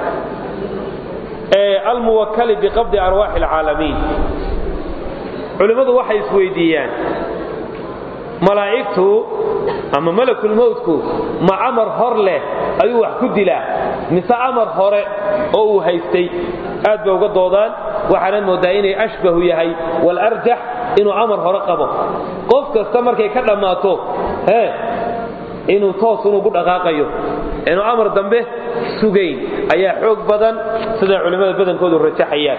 ee al-muwakkal biqabd arwah al-alamin culimadu waxay isweydiiyaan malaa'iktu ama malakul mawtku ma amar hor leh ayuu wax ku dilaa mise amar hore oo uu haystay aad bay uga doodaan waxaana moodaa inay ashbahu yahay wal arjah inuu amar hore qabo qof kasta markay ka dhamaato ee inuu toos ugu dhaqaaqayo inuu amar dambe sugayn ayaa xoog badan sida culimada badankoodu rajaxayaan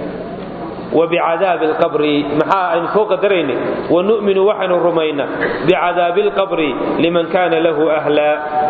وبعذاب القبر محا ان فوق درين ونؤمن وحن رمينا بعذاب القبر لمن كان له اهلا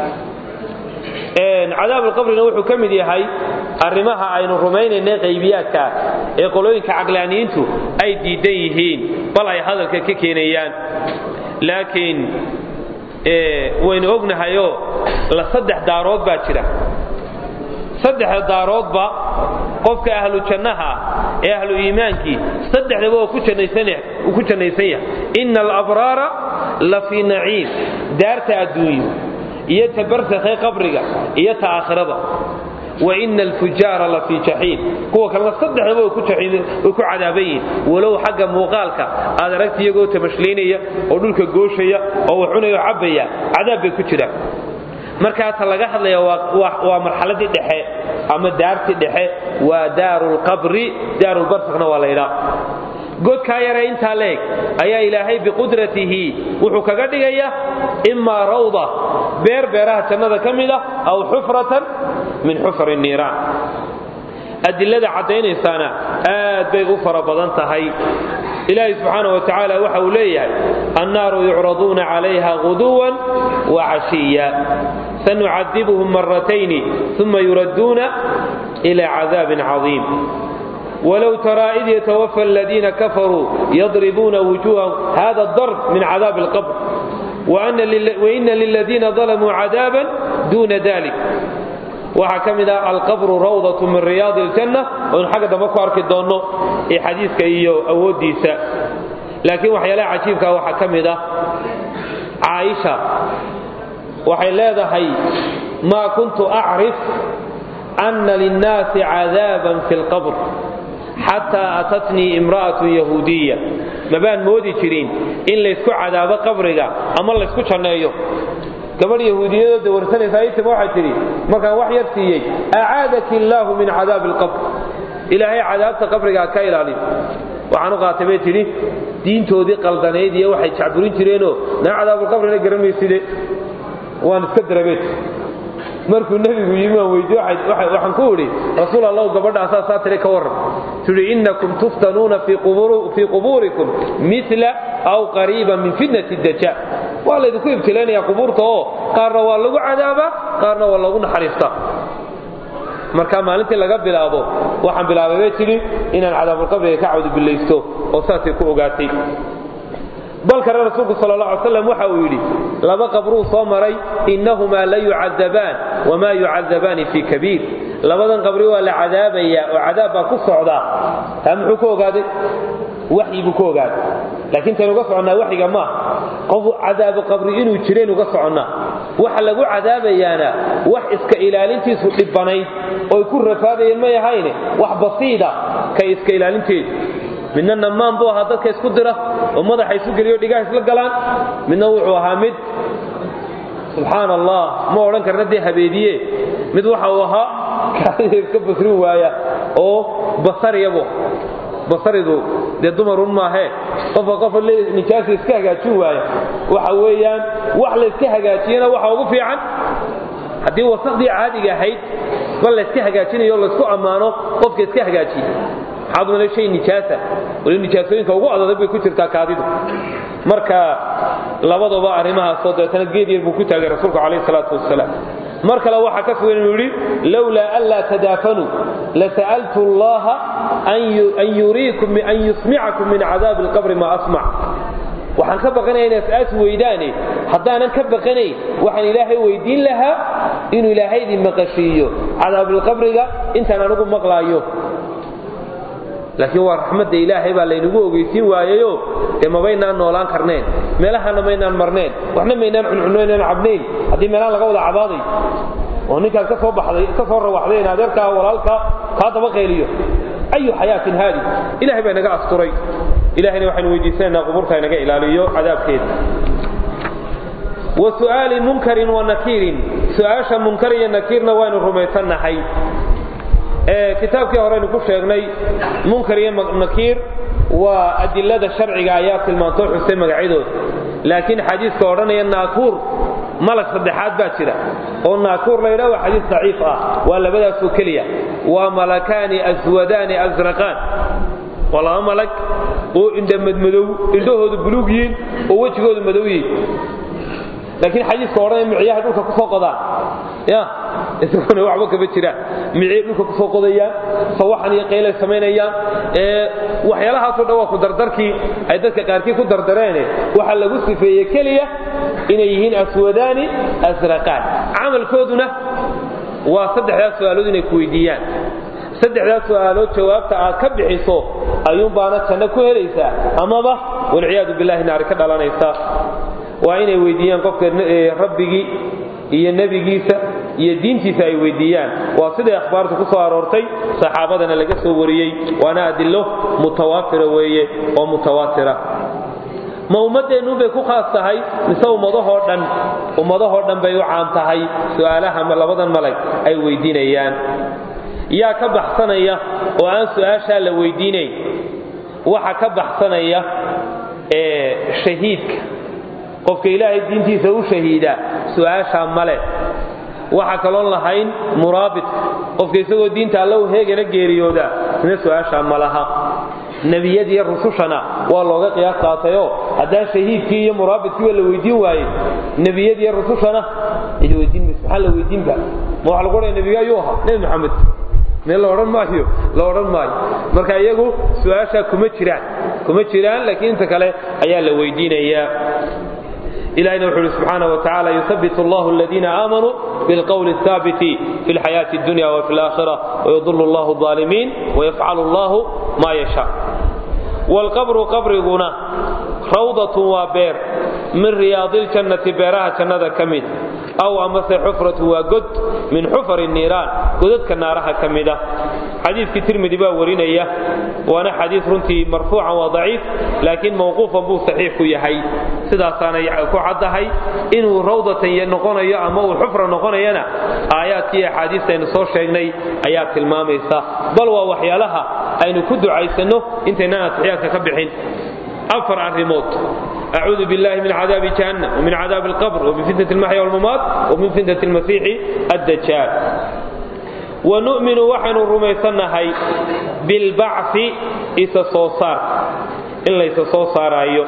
ان عذاب القبر نوحو كمid yahay arimaha aynu rumaynayna qaybiyaadka ee qolooyinka aqlaaniintu ay diidan yihiin bal ay hadalka ka keenayaan laakiin ee waynu ognahayo la saddex daarood baa jira saddex daarood ba qofka ahlu jannaha ee ahlu iimaanki saddexdaba oo ku janaysanay ku janaysanaya innal abrara la fi na'im daarta adduunyo iyo tabarsakha qabriga iyo ta aakhirada wa innal fujara la fi jahim kuwa kala saddexdaba oo ku jahim oo ku cadaabayeen walow xagga muuqaalka aad aragtiyagoo tamashleynaya oo dhulka gooshaya oo wuxunayo cabaya cadaab bay ku jiraan marka ta laga hadlayo waa waa marxaladii dhexe ama daartii dhexe waa daarul qabri daarul barsakna waa leeyahay godka yara inta leeg ayaa ilaahay bi qudratihi wuxuu kaga dhigaya imma rawda beer beeraha jannada kamida aw hufratan min hufr an-niran adillada cadeynaysana aad bay u fara badan tahay ilaahay subhanahu wa ta'ala waxa uu leeyahay an-naru yu'raduna 'alayha ghuduwan wa 'ashiyya sanu'adibuhum marratayn thumma yuradduna ila 'adhabin 'azim ولو ترى إذ يتوفى الذين كفروا يضربون وجوههم هذا الضرب من عذاب القبر وأن لل... وإن للذين ظلموا عذابا دون ذلك waxa kamida al-qabru rawdatu min riyad al-janna oo xaga daba ku arki doono ee xadiiska iyo awoodiisa laakiin waxyaalaha cajiibka waxa kamida Aisha waxay leedahay ma kuntu a'rif anna lin-nasi 'adaban fil qabr hatta atatni imra'atu yahudiyya mabaan moodi jirin in la isku cadaabo qabriga ama la isku janneeyo gabar yahuudiyada warsanaysa ay timo waxa tiri marka wax yar siiyay a'aadaki allah min 'adab al-qabr ilaahay 'adaabta qabriga ka ilaaliyo waxaanu qaatay tiri diintoodii qaldaneed iyo waxay jacburin jireeno na 'adaab al-qabrina garanaysidee waan iska darabeed markuu nabigu yimi weydiyo waxaan ku wari rasuul allah gabadha asaasa tiri ka waran tiri innakum tuftanuna fi qubur fi quburikum mithla aw qariban min fitnati ad-dajjal wala idku ibtilaanaya quburta oo qaarna waa lagu cadaaba qaarna waa lagu naxariista marka maalintii laga bilaabo waxaan bilaabay tiri inaan cadaabul qabri ka cawd bilaysto oo saasi ku ogaatay بل كان رسول صلى الله عليه وسلم وحا ويلي لبا قبرو سو مري انهما لا يعذبان وما يعذبان في كبير لبدن قبري ولا عذابيا وعذاب ku socda tam xuko ogaade waxyi bu ku ogaade laakiin tan uga socona waxyiga ma qof cadaab qabri inuu jireen uga socona waxa lagu cadaabayaana wax iska ilaalintiisu dhibanayd oo ku rafaadayeen ma yahayne wax basiida ka iska ilaalinteed من النمان بو هذا كيس كدرة وماذا حيسو قليو ديقاه اسلق قلان من نوعه حامد سبحان الله ما أولاً كرندي حبيدية مدوحة وها كان يركب بسروا وايا أو بصر يبو بصر يدو دي دمر ما هي قفا قفا اللي نكاسي اسكاها شو وايا وحويان وحل اسكاها قاتينا وحوقف عن هدي وصق دي عادي قاحيد والله اسكاها قاتينا يولا اسكو أمانو قفك اسكاها قاتينا حاضر من شيء نجاسة ولو نجاسوين كوجو هذا ذبي كتير تكاذب مركا لبضوا بعرمها صوت تنجيد يربو كتير رسولك عليه الصلاة والسلام مركا لو حكفوا يقولي لولا ألا تدافنوا لسألت الله أن أن يريكم أن يسمعكم من عذاب القبر ما أسمع وحن كبقنا هنا سأس ويداني حتى أنا كبقني وحن إلهي ويدين لها إنه إلهي ذي مقشيه عذاب القبر ذا أنت أنا نقول مقلايه لكن هو رحمة إلهي بالله ويسين وايو كما بيننا نولان كرنين ملحنا بيننا مرنين وإحنا بيننا عنواننا عبنين هذه ملان لقول عباضي وهناك كفر بحضي كفر وحدين هذاك ولالك هذا بقيليه أي حياة هذه إلهي بيننا أسطري إلهي وحن ويديسنا قبورتنا نجا إلهي عذاب كيد وسؤال منكر ونكير سؤال منكر ونكير وين الرميتنا حي كتابك هورين ku sheegnay munkar iyo nakiir waa adillada sharciga ayaa tilmaantay xusay magaciidood laakiin xadiiska oranaya naakuur malak saddexaad baa jira oo naakuur la yiraahdo xadiis dhaif ah waa labadaas oo kaliya waa malakani aswadani azraqan wala malak oo inda madmadow indhahoodu buluug yiin oo wajigoodu madow yiin laakiin xadiiska oranaya miciyaha dhulka ku soo qodaan ya isaguna waxba ka bajira micii dhulka ku soo qodayaan sawaxan iyo qeylay sameynayaan ee waxyaalahaas oo dhawa ku dardarkii ay dadka qaarkii ku dardareen waxa lagu sifeeyay kaliya inay yihiin aswadani asraqan amalkooduna waa saddexdaas su'aalood inay ku weydiiyaan saddexdaas su'aalood jawaabta aad ka bixiso ayuun baana tanna ku helaysaa amaba wal ciyaadu billahi naar ka dhalanaysa waa inay weydiiyaan qofka rabbigi iyo nabigiisa iyo diintiisa ay weydiiyaan waa sida akhbaartu ku soo aroortay saxaabadana laga soo wariyay waana adillo mutawaafira weeye oo mutawaatira ma ummadeenu bay ku khaas tahay mise ummadaha dhan ummadaha dhan bay u caan tahay su'aalaha labadan malag ay weydiinayaan yaa ka baxsanaya oo aan su'aasha la weydiinay waxa ka baxsanaya ee shahiidka qofka ilaahay diintiisa u shahiida su'aasha male waxa kaloon lahayn muraabit qofka isagoo diinta Allah u heegana geeriyooda ina su'aasha malaha nabiyadii rusushana waa looga qiyaas qaatayo hadaa shahiidkii iyo muraabidkii la weydiin waayay nabiyadii rusushana ay weydiin misxal la weydiin ba ma waxa lagu leeyahay nabiga ayuu ahaa nabi maxamed meel la oran maayo la oran maayo marka iyagu su'aasha kuma jiraan kuma jiraan laakiin inta kale ayaa la weydiinayaa إلهنا وحده سبحانه وتعالى يثبت الله الذين آمنوا بالقول الثابت في الحياة الدنيا وفي الآخرة ويضل الله الظالمين ويفعل الله ما يشاء. والقبر قبر قنا روضة وبير من رياض الجنة بيرها جنة كميد أو أمس حفرة وقد من حفر النيران قدت كنارها كميدة. حديث كتير مدبا ورينية وانا حديث رنتي مرفوعا وضعيف لكن موقوفا بو صحيح يحي سدا سانا يكو عدهي إنه روضة ينقونيا أما حفرة نقونينا آيات هي حديث ينصور شيئني آيات الماميسة بل ووحيالها أين كدو عيسنه انتنا تحياك كبحين أفر عن ريموت أعوذ بالله من عذاب جهنم ومن عذاب القبر ومن فتنة المحيا والممات ومن فتنة المسيح الدجال. ونؤمن وحن الرميسنا هاي بالبعث إسا صوصار إلا إسا صوصار أيو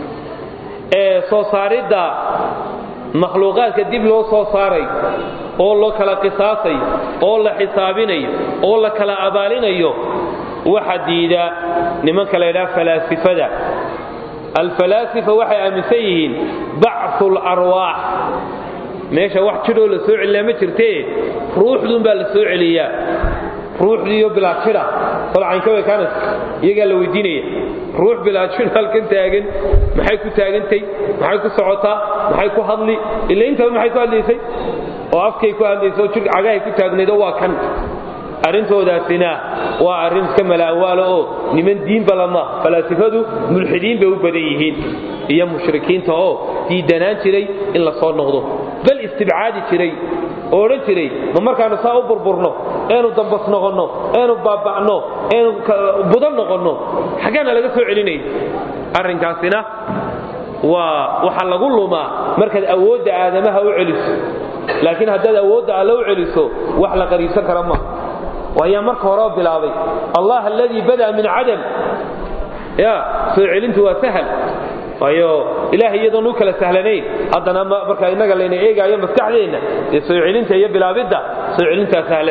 إيه صوصار دا مخلوقات كدب لو صوصاري أو الله كلا قصاصي أو الله حسابيني أو الله كلا أباليني وحديدا لمن كلا يلا فلاسفة دا الفلاسفة وحي أمسيهين بعث الأرواح meesha wax jiro la soo celiyaa ma jirtee ruuxdun baa la soo celiyaa ruuxdiyo bilaa jira falcan ka weekanas iyaga la weydiinaya ruux bilaa jira halkan taagan maxay ku taagantay maxay ku socotaa maxay ku hadli ilaa inta maxay ku hadlaysay oo afkay ku hadlaysay oo jir cagahay ku taagneedo waa kan arintoodaasina waa arin iska malaawaalo oo niman diin balama falaasifadu mulxidiin bay u badan yihiin iyo mushrikiinta oo diidanaan jiray in la soo noqdo bal istibcaadi jiray oo oran jiray ma markaanu saa u burburno eenu dambas noqono eenu baabacno eenu budan noqono xageena laga soo celinay arrinkaasina waa waxa lagu lumaa markaad awoodda aadamaha u celiso laakiin haddaad awoodda alla u celiso wax la qariibsan kara ma وهي مرك وراء بلاوي الله الذي بدأ من عدم يا سعيلنت وسهل ويا إلهي يظنوك لسهلني هذا أنا مرك إنك اللي نيجي أيام مستحيلنا سعيلنت هي بلاوي ده سعيلنت سهلا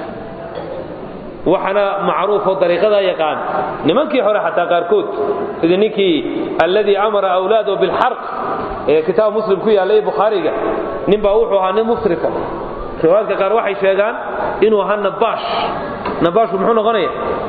وحنا معروف الطريقة ذا يقان نمنك يحور حتى قاركوت إذنك الذي أمر أولاده بالحرق كتاب مسلم كوي عليه بخاري نبأوحه عن مصرفه رواية قال waxay sheegaan inuu ahaa nabash nabash wuxuu noqonaya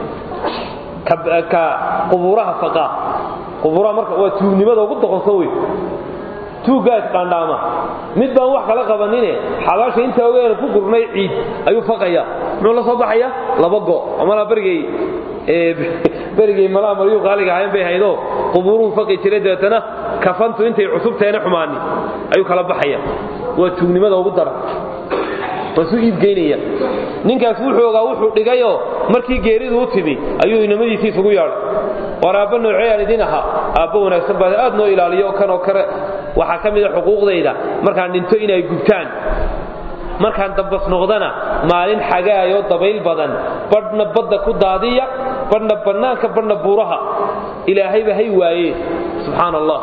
ka quburaha faqa quburaha marka waa tuugnimada ugu doqonsan way tuugaas qaandama mid baan wax kala qabanine xabaasha inta weerar ku gurnay ciid ayuu faqaya muxuu la soo baxaya laba go ama la barigay ee barigay mala mariyo qaaliga ahayn bay haydo quburuhu faqi jiray deetana kafantu intay cusubteena xumaani ayuu kala baxaya waa tuugnimada ugu daran wasu iib geynaya ninkaas wuxuu ogaa wuxuu dhigayo markii geeridu u timi ayuu inamadiisii isugu yaadhay waraaba noocay idin aha aabba wanaagsan baa aad noo ilaaliyo kan oo kale waxa kamid ah xuquuqdayda markaan dhinto inay gubtaan markaan dambas noqdana maalin xagaayo dabayl badan badna badda ku daadiya badna banaanka badna buuraha ilaahay baa hay waaye subhanallah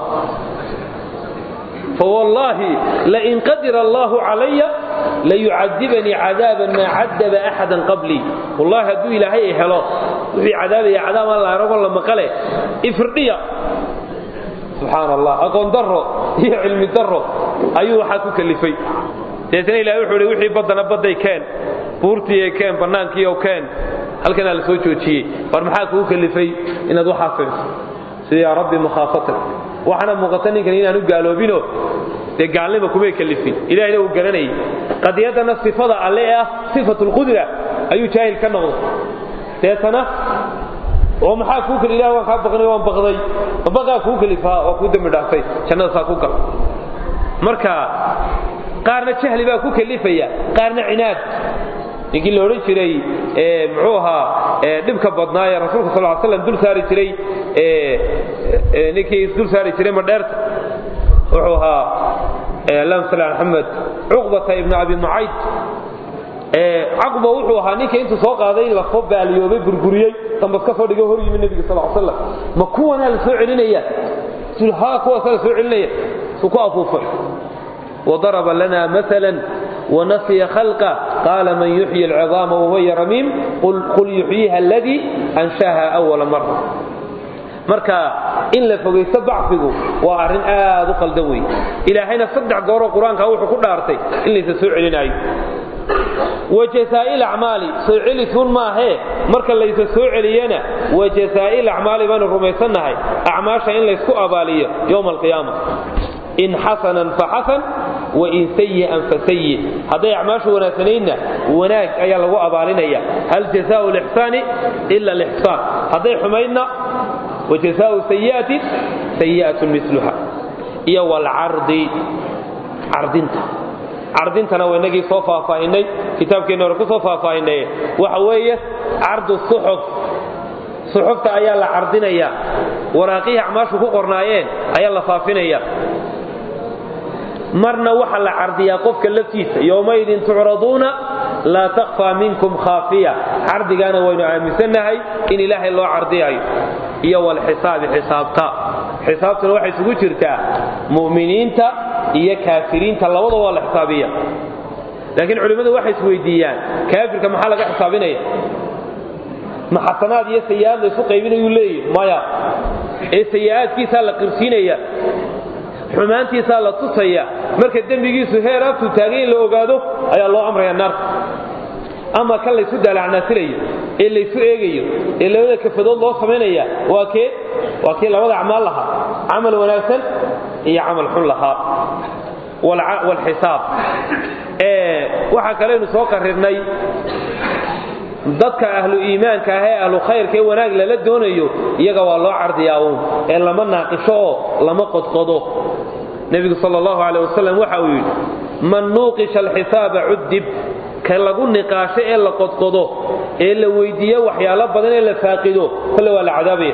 فوالله لئن قدر الله علي ليعذبني عذابا ما عذب أحدا قبلي والله هدو إلهي إحلا وفي عذاب يا عذاب الله رب الله مقاله إفرقية سبحان الله أقول ضره هي علم ضره أيوه حاكو كلفي تيسني إلهي وحولي وحي بدنا بدي كان بورتي كان بنانكي أو كان هل كان لسويتو شيء فرمحاكو كلفي إن ذو حافظ سيا ربي مخافتك waxana muuqatani kan inaanu gaalobino de gaalnimo kuma kalifin ilaahay uu garanay qadiyadana sifada alle ah sifatul qudra ayu jaahil ka noqdo teetana oo maxaa ku kale ilaahay waxa baqnay waan baqday baqa ku kalifa oo ku dambi dhaafay jannada saa ku gal marka qaarna jahli baa ku kalifaya qaarna cinaad ninkii la oran jiray ee muxuu ahaa ee dibka badnaaya rasuulka sallallahu alayhi wasallam dul saari jiray ee ninkii dul saari jiray ma dheerta wuxuu ahaa lam sallallahu muhammad uqbata ibn abi mu'ayd ee aqba wuxuu ahaa ninkii intuu soo qaaday la fobaaliyoobay burburiyay tambas ka soo dhigay hor yimid nabiga sallallahu alayhi wasallam ma kuwana la soo celinaya sulha kuwa soo celinaya suku afuufay وضرب لنا مثلا ونسي خلقه قال من يحيي العظام وهو رميم قل, قل يحييها الذي أنشاها أول مرة marka in la fogeysto bacfigu waa arin aad u qaldan weey ilaahayna saddex goor oo quraanka wuxuu ku dhaartay in la soo celinayo وجزائل أعمالي سوعلي ثون ما هي مركا ليس سوعلينا وجزائل أعمالي بان الرميسان هاي أعماشا إن ليسكو أبالية يوم القيامة إن حسنا فحسن وإن سيئا فسيء هذا أعماش وناسنين وناك أي الله أبالينا هل جزاء الإحسان إلا الإحسان هذا حمينا وجزاء سيئة سيئة مثلها يو العرض عرضنتا عرضنا وينجي صوفا فايني كتاب كنا ركو صوفا فايني وحويه عرض الصحف صحفت ايا لا عرضنيا وراقيه اعماشو ku qornaayeen ayaa la faafinaya marna waxa la cardiyaa qofka laftiisa yoomaydin turaduna la takhfa minkum khafiya ardigana waynu aaminsanahay in ilaahay loo cardiyayo iyo wal xisaab xisaabta xisaabtuna waxay isugu jirtaa muuminiinta iyo kaafiriinta labada waa la xisaabiya laakiin culimadu waxay isweydiiyaan kaafirka maxaa laga xisaabinaya ma xasanaad iyo sayi'aad isu qaybinayu leeyahay maya ee sayi'aadkiisa la qirsiinaya xumaantiisa la tusaya marka dambigiisu heer aftu taagay la ogaado ayaa loo amraya naar ama kan la isu dalacnaasirayo ee la isu eegayo ee labada kafadood loo sameynaya waa kee waa kee labada acmaal laha amal wanaagsan iyo amal xun laha wal xisaab ee waxa kale inuu soo qarirnay dadka ahlu iimaanka ah ee ahlu khayrka ee wanaag la doonayo iyaga waa loo cardiyaa ee lama naaqisho lama qodqodo nabiga sallallahu alayhi wasallam waxa uu yiri man nuqisha al-hisab udib ka lagu niqaasho ee la qodqodo ee la weydiiyo waxyaalo badan ee la faaqido kala waa la cadaabay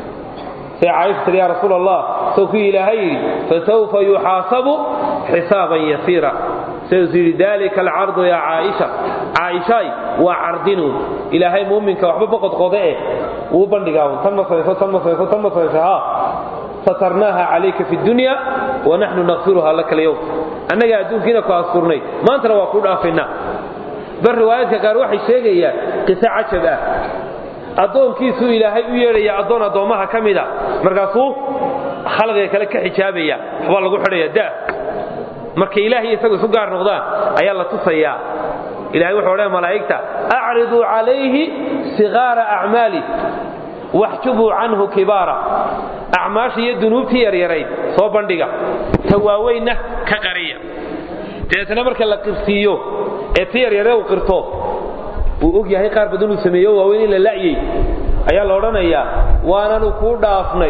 في عائشة يا رسول الله سوف إلهي فسوف يحاسب حسابا يسيرا سيصير ذلك العرض يا عائشة عائشة وعرضنه إلهي مؤمنك وحبب قد قضائه وبندقاهم تم صيفه تم صيفه تم صيفها سترناها عليك في الدنيا ونحن نغفرها لك اليوم أنا قاعدون كنا كأسرني ما أنت لو أقول أفنا بالروايات قال وحي شيء قصة عجبة adoonkiisu ilaahay u yeeray adoon adoomaha kamida markaasuu khalqiga kale ka xijaabaya waxa lagu xidhay daa markii ilaahay isagu isu gaar noqdaan ayaa la tusaya ilaahay wuxuu oranay malaa'ikta a'ridu alayhi sigara a'mali wahjubu anhu kibara a'maashi iyo dunuubtii yaryaray soo bandhiga tawaaweyna ka qariya teesna marka la qirsiyo ee tii yaryaray u qirto uu og yahay qaar badan uu sameeyo waaweyn in la laayay ayaa la oranayaa waananu ku dhaafnay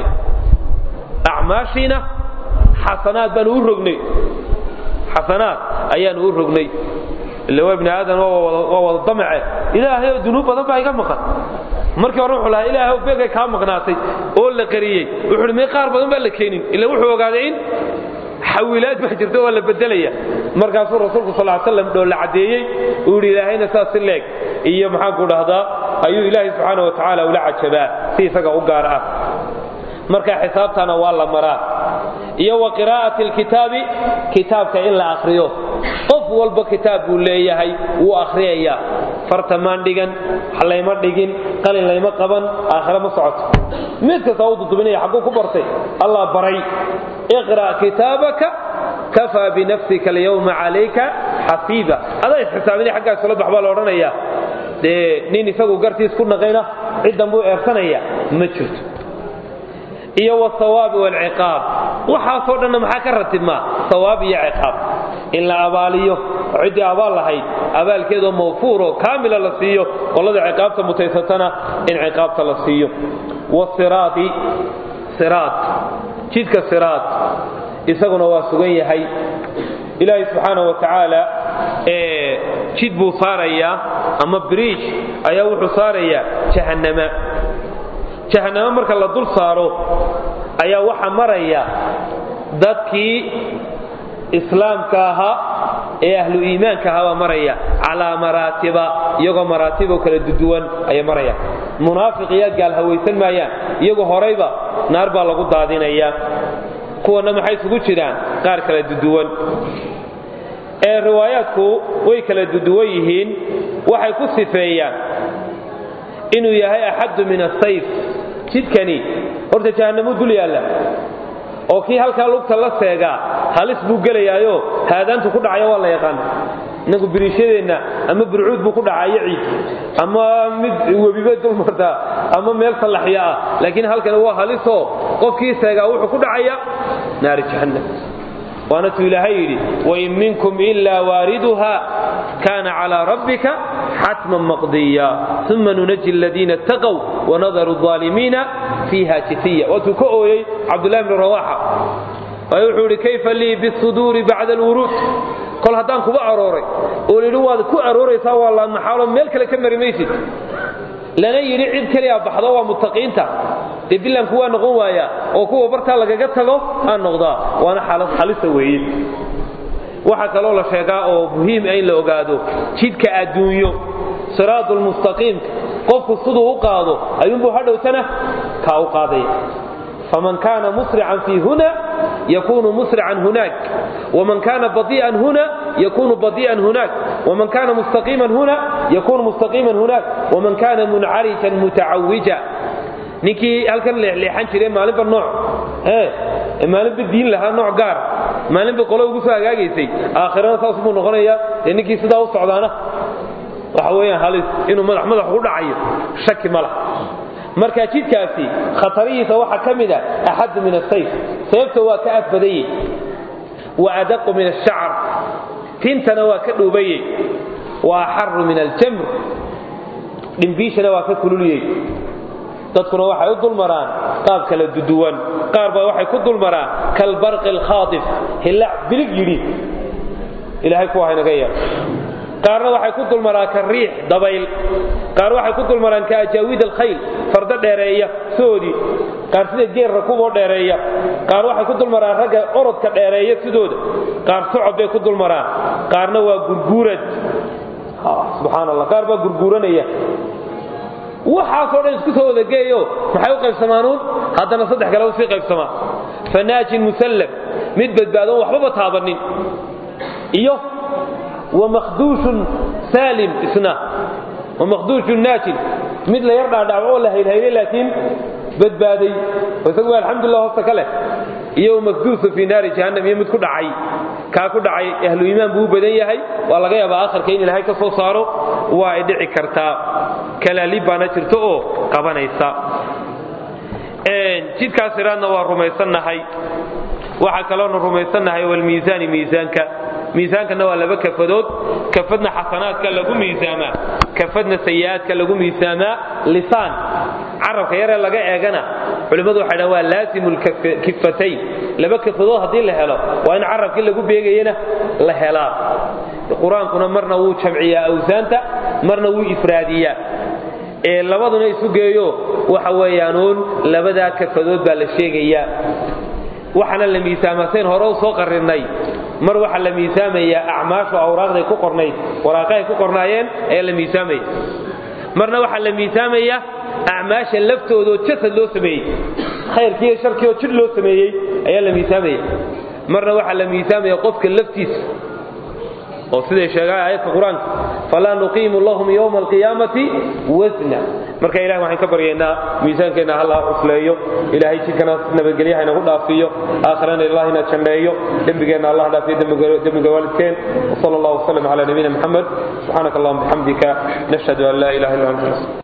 acmaashina xasanaad baan u rognay xasanaad ayaan u rognay ilaa ibn aadan waa wada damace ilaahay dunuub badan baa iga maqan markii hore wuxuu lahaa ilaahay beega ka maqnaatay oo la qariyay wuxuu me qaar badan baa la keenin ilaa wuxuu ogaaday in حويلات بحجرته ولا بدلية مركز الرسول صلى الله عليه وسلم دول عديي ويقول إلهينا ساس لك إيا محاكو هذا أيو إلهي سبحانه وتعالى ولا عجباء في سقا وقارئة مركز حسابتنا والله مرات إيا وقراءة الكتاب كتابك إلا أخريه أفضل بكتاب وليه هي وأخريه فرتمان ديغن حلا يمر ديغن قال لا يمر قبن آخر مصعد مثل صوت بني حقه كبرتي الله بري اقرأ كتابك كفى بنفسك اليوم عليك حسيبا هذا يحسابني حقا سلب حبال ورانيا دي نيني ساقو قرتيس كنا غينا عدن بو ارسانيا مجد إيا والثواب والعقاب وحاصل أنه محاكا رتب ما ثواب يا عقاب إلا أباليه عدي أبال لهي أبال كده موفوره كامل لسيه والله عقابته متيستنا إن عقابته لسيه والصراط صراط جيدك الصراط إساقنا واسقين يحي إلهي سبحانه وتعالى جيد بو صاريا أما بريش أيوح صاريا جهنم جهنم مركا لدول صارو أيا وحا مريا ذاتكي إسلام كاها إيه أهل إيمان كاها مريا على مراتب يوغا مراتب وكلا ددوان أي مريا منافقيات قال هويسان مايا يوغا هريبا ناربا لغو دادين أيا كوانا محيث قجران قار كلا ددوان إيه رواياتكو وي كلا ددويهين وحي كسفيا إنو يهي أحد من السيف jidkani horta jahannamo dul yaalla oo kii halkaa lugta la seegaa halis buu gelayaayo haadaantu ku dhacayo waa la yaqaan inagu biriishadeenna ama burcuud buu ku dhacayo ciid ama mid webiba dul marta ama meel salaxya ah laakiin halkan waa halisoo qofkii seegaa wuxuu ku dhacaya naar jahannam waana ilaahay yiri wa in minkum illa wariduha kana ala rabbika hatman maqdiya thumma nunji alladhina taqaw wa nadharu adh-dhalimina fiha jithiya wa tukoyay Abdullah ibn Rawaha ayuu yiri kayfa li bis-suduri ba'da al-wurud kol hadan kuba arooray oo lidu waad ku arooraysaa wallahi maxaalo meel kale ka marimaysid lana yiri cid kaliya baxdo waa muttaqiinta dibilan kuwa noqon waaya oo kuwa barta lagaga tago aan noqdaa waana xaalad xalisa weeyay waxa kale oo la sheegaa oo muhiim ah in la ogaado jidka adduunyo siraatul mustaqim qofku sidoo u qaado ayuu hadhowtana ka u qaaday faman kana musri'an fi huna yakunu musri'an hunak ومن كان بطيئا هنا يكون بطيئا هناك ومن كان مستقيما هنا يكون مستقيما هناك ومن كان منعرجا متعوجا ninkii halkan leexan jiray maalinba nooc ee maalinba diin lahaa nooc gaar maalinba qolo ugu soo agaagaysay aakhirada saas uu noqonaya ninkii sidaa u socdaana waxa weeyaan halis inuu madax madax u dhacayo shaki ma laha marka jidkaasi khatariisa waxa kamida ahad min as-sayf sayfta waa ka afbaday wa adaq min ash-sha'r tintana waa ka dhuubayay wa har min al-jamr dimbishana waa ka kululiyay dadkuna waxay u dulmaraan qaab kala duduwan qaar baa waxay ku dulmaraan kal barq al khadif hila bilig yiri ilaahay ku hayna gaya qaarna waxay ku dulmaraan ka riix dabayl qaar waxay ku dulmaraan ka ajaawid al khayl farda dheereeya soodi qaar sida geer rakubo dheereeya qaar waxay ku dulmaraan raga orodka dheereeya sidooda qaar socod bay ku dulmaraan qaarna waa gurguurad subhanallah qaar baa gurguuranaya waxa soo dhan isku soo wada geeyo maxay u qaybsamaanun hadana saddex kale u sii qaybsamaa fanaajin musallam mid badbaado waxba taabanin iyo wa makhduushun salim isna wa makhduushun naajin mid la yar dhaadhaco la hayhay laakiin badbaaday wasagu alxamdulillah hasta kale iyo makhduusu fi naari jahannam yimid ku dhacay ka ku dhacay ahlu iimaan buu badan yahay waa laga yaabaa aakhirka in ilaahay ka soo saaro waa ay dhici kartaa kala libana jirto oo qabanaysa een jidkaas iraadna waa rumaysanahay waxa kale oo rumaysanahay wal miisaan miisaanka miisaankana waa laba kafadood kafadna xasanaadka lagu miisaama kafadna sayi'aadka lagu miisaama lisaan arabka yar laga eegana culimadu waxay dhahaan waa laasimul kifatayn laba kafadood hadii la helo waa in arabka lagu beegayna la helaa quraankuna marna wuu jamciyaa awsaanta marna wuu ifraadiyaa ee labaduna isu geeyo waxa weeyaan labada kafadood baa la sheegayaa waxana la miisaamayn hore soo qarinay mar waxa la miisaamaya acmaashu awraaqday ku qornayd waraaqay ku qornaayeen ee la miisaamay marna waxa la miisaamaya acmaasha laftooda jasad loo sameeyay khayrkiyo sharkiyo jid loo sameeyay ayaa la miisaamaya marna waxa la miisaamaya qofka laftiisa oo sida sheegay aayadda quraanka fala nuqimu lahum yawma alqiyamati wazna marka ilaahay waxaan ka baryeynaa miisaankeena Allah usleeyo ilaahay jidkana nabadgeliyaha inagu dhaafiyo aakhirana ilaahay na janneeyo dambigeena Allah dhaafiyo dambiga waalidkeen sallallahu alayhi wa sallam ala nabiyina muhammad subhanakallahumma bihamdika nashhadu an la ilaha illa anta